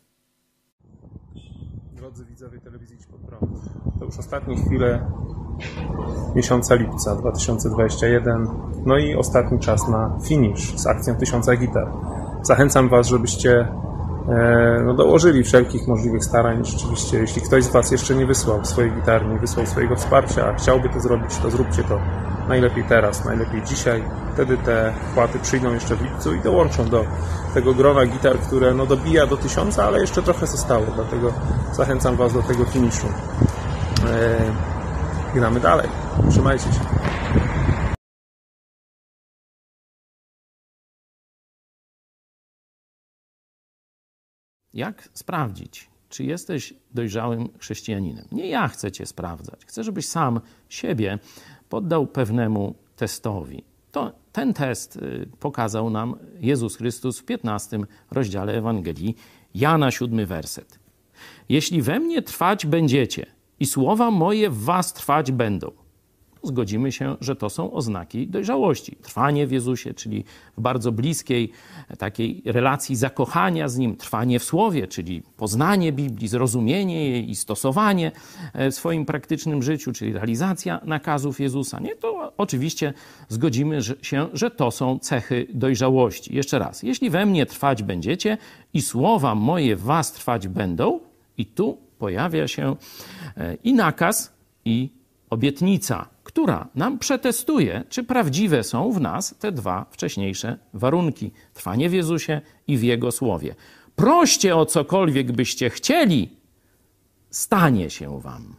[SPEAKER 10] Drodzy widzowie telewizji Idź pod prąd, to już ostatnie chwile miesiąca lipca dwa tysiące dwudziestego pierwszego, no i ostatni czas na finisz z akcją Tysiąca Gitar. Zachęcam was, żebyście e, no, dołożyli wszelkich możliwych starań. Rzeczywiście, jeśli ktoś z was jeszcze nie wysłał swojej gitary, nie wysłał swojego wsparcia, a chciałby to zrobić, to zróbcie to najlepiej teraz, najlepiej dzisiaj. Wtedy te wpłaty przyjdą jeszcze w lipcu i dołączą do tego grona gitar, które no, dobija do tysiąca, ale jeszcze trochę zostało, dlatego zachęcam was do tego finiszu. E, gramy dalej. Trzymajcie się.
[SPEAKER 11] Jak sprawdzić, czy jesteś dojrzałym chrześcijaninem? Nie ja chcę cię sprawdzać. Chcę, żebyś sam siebie poddał pewnemu testowi. To, ten test pokazał nam Jezus Chrystus w piętnastym rozdziale Ewangelii Jana, siódmy werset. Jeśli we mnie trwać będziecie i słowa moje w was trwać będą, zgodzimy się, że to są oznaki dojrzałości. Trwanie w Jezusie, czyli w bardzo bliskiej takiej relacji zakochania z Nim, trwanie w Słowie, czyli poznanie Biblii, zrozumienie jej i stosowanie w swoim praktycznym życiu, czyli realizacja nakazów Jezusa. Nie, to oczywiście zgodzimy się, że to są cechy dojrzałości. Jeszcze raz, jeśli we mnie trwać będziecie i słowa moje w was trwać będą, i tu pojawia się i nakaz, i obietnica, która nam przetestuje, czy prawdziwe są w nas te dwa wcześniejsze warunki. Trwanie w Jezusie i w Jego Słowie. Proście o cokolwiek byście chcieli, stanie się wam.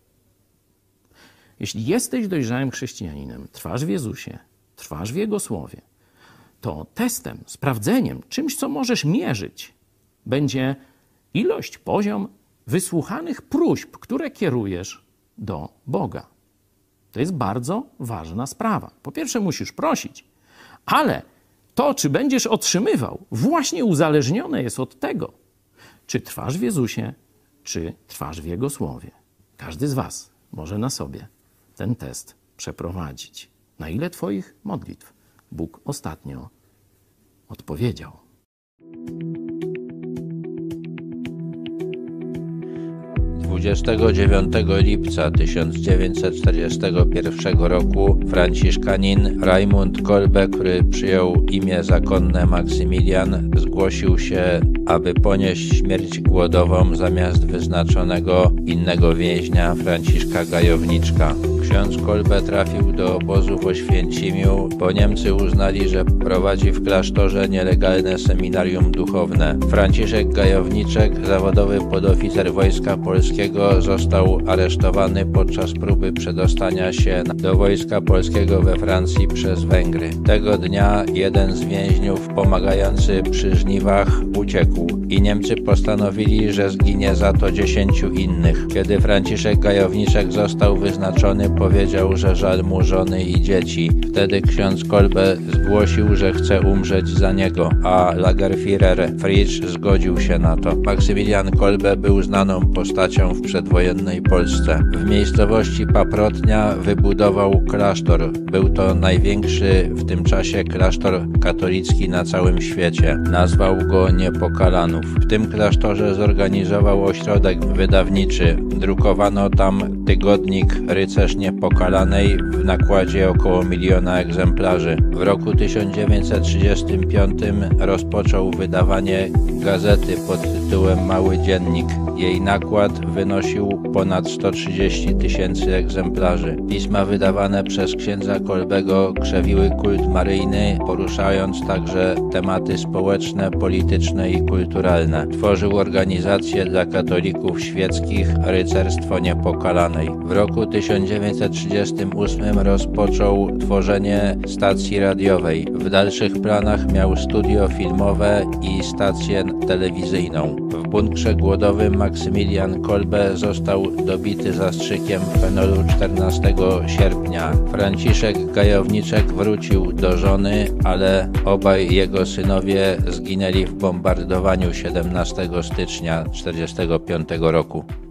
[SPEAKER 11] Jeśli jesteś dojrzałym chrześcijaninem, trwasz w Jezusie, trwasz w Jego Słowie, to testem, sprawdzeniem, czymś, co możesz mierzyć, będzie ilość, poziom wysłuchanych próśb, które kierujesz do Boga. To jest bardzo ważna sprawa. Po pierwsze musisz prosić, ale to, czy będziesz otrzymywał, właśnie uzależnione jest od tego, czy trwasz w Jezusie, czy trwasz w Jego Słowie. Każdy z was może na sobie ten test przeprowadzić. Na ile twoich modlitw Bóg ostatnio odpowiedział?
[SPEAKER 12] dwudziestego dziewiątego lipca tysiąc dziewięćset czterdziestego pierwszego roku franciszkanin Raimund Kolbe, który przyjął imię zakonne Maksymilian, zgłosił się, aby ponieść śmierć głodową zamiast wyznaczonego innego więźnia Franciszka Gajowniczka. Ksiądz Kolbe trafił do obozu w Oświęcimiu, bo Niemcy uznali, że prowadzi w klasztorze nielegalne seminarium duchowne. Franciszek Gajowniczek, zawodowy podoficer Wojska Polskiego, został aresztowany podczas próby przedostania się do Wojska Polskiego we Francji przez Węgry. Tego dnia jeden z więźniów pomagający przy żniwach uciekł i Niemcy postanowili, że zginie za to dziesięciu innych. Kiedy Franciszek Gajowniczek został wyznaczony, powiedział, że żal mu żony i dzieci. Wtedy ksiądz Kolbe zgłosił, że chce umrzeć za niego, a Lagerführer Fritsch zgodził się na to. Maksymilian Kolbe był znaną postacią w przedwojennej Polsce. W miejscowości Paprotnia wybudował klasztor. Był to największy w tym czasie klasztor katolicki na całym świecie. Nazwał go Niepokalanów. W tym klasztorze zorganizował ośrodek wydawniczy. Drukowano tam tygodnik Rycerz Niepokalanej w nakładzie około miliona egzemplarzy. W roku tysiąc dziewięćset trzydziestym piątym rozpoczął wydawanie gazety pod tytułem Mały Dziennik. Jej nakład wynosił ponad sto trzydzieści tysięcy egzemplarzy. Pisma wydawane przez księdza Kolbego krzewiły kult maryjny, poruszając także tematy społeczne, polityczne i kulturalne. Tworzył organizację dla katolików świeckich Rycerstwo Niepokalanej. W roku tysiąc dziewięćset trzydziestym ósmym rozpoczął tworzenie stacji radiowej. W dalszych planach miał studio filmowe i stację telewizyjną. W bunkrze głodowym Maksymilian Kolbe został dobity zastrzykiem fenolu czternastego sierpnia. Franciszek Gajowniczek wrócił do żony, ale obaj jego synowie zginęli w bombardowaniu siedemnastego stycznia tysiąc dziewięćset czterdziestego piątego roku.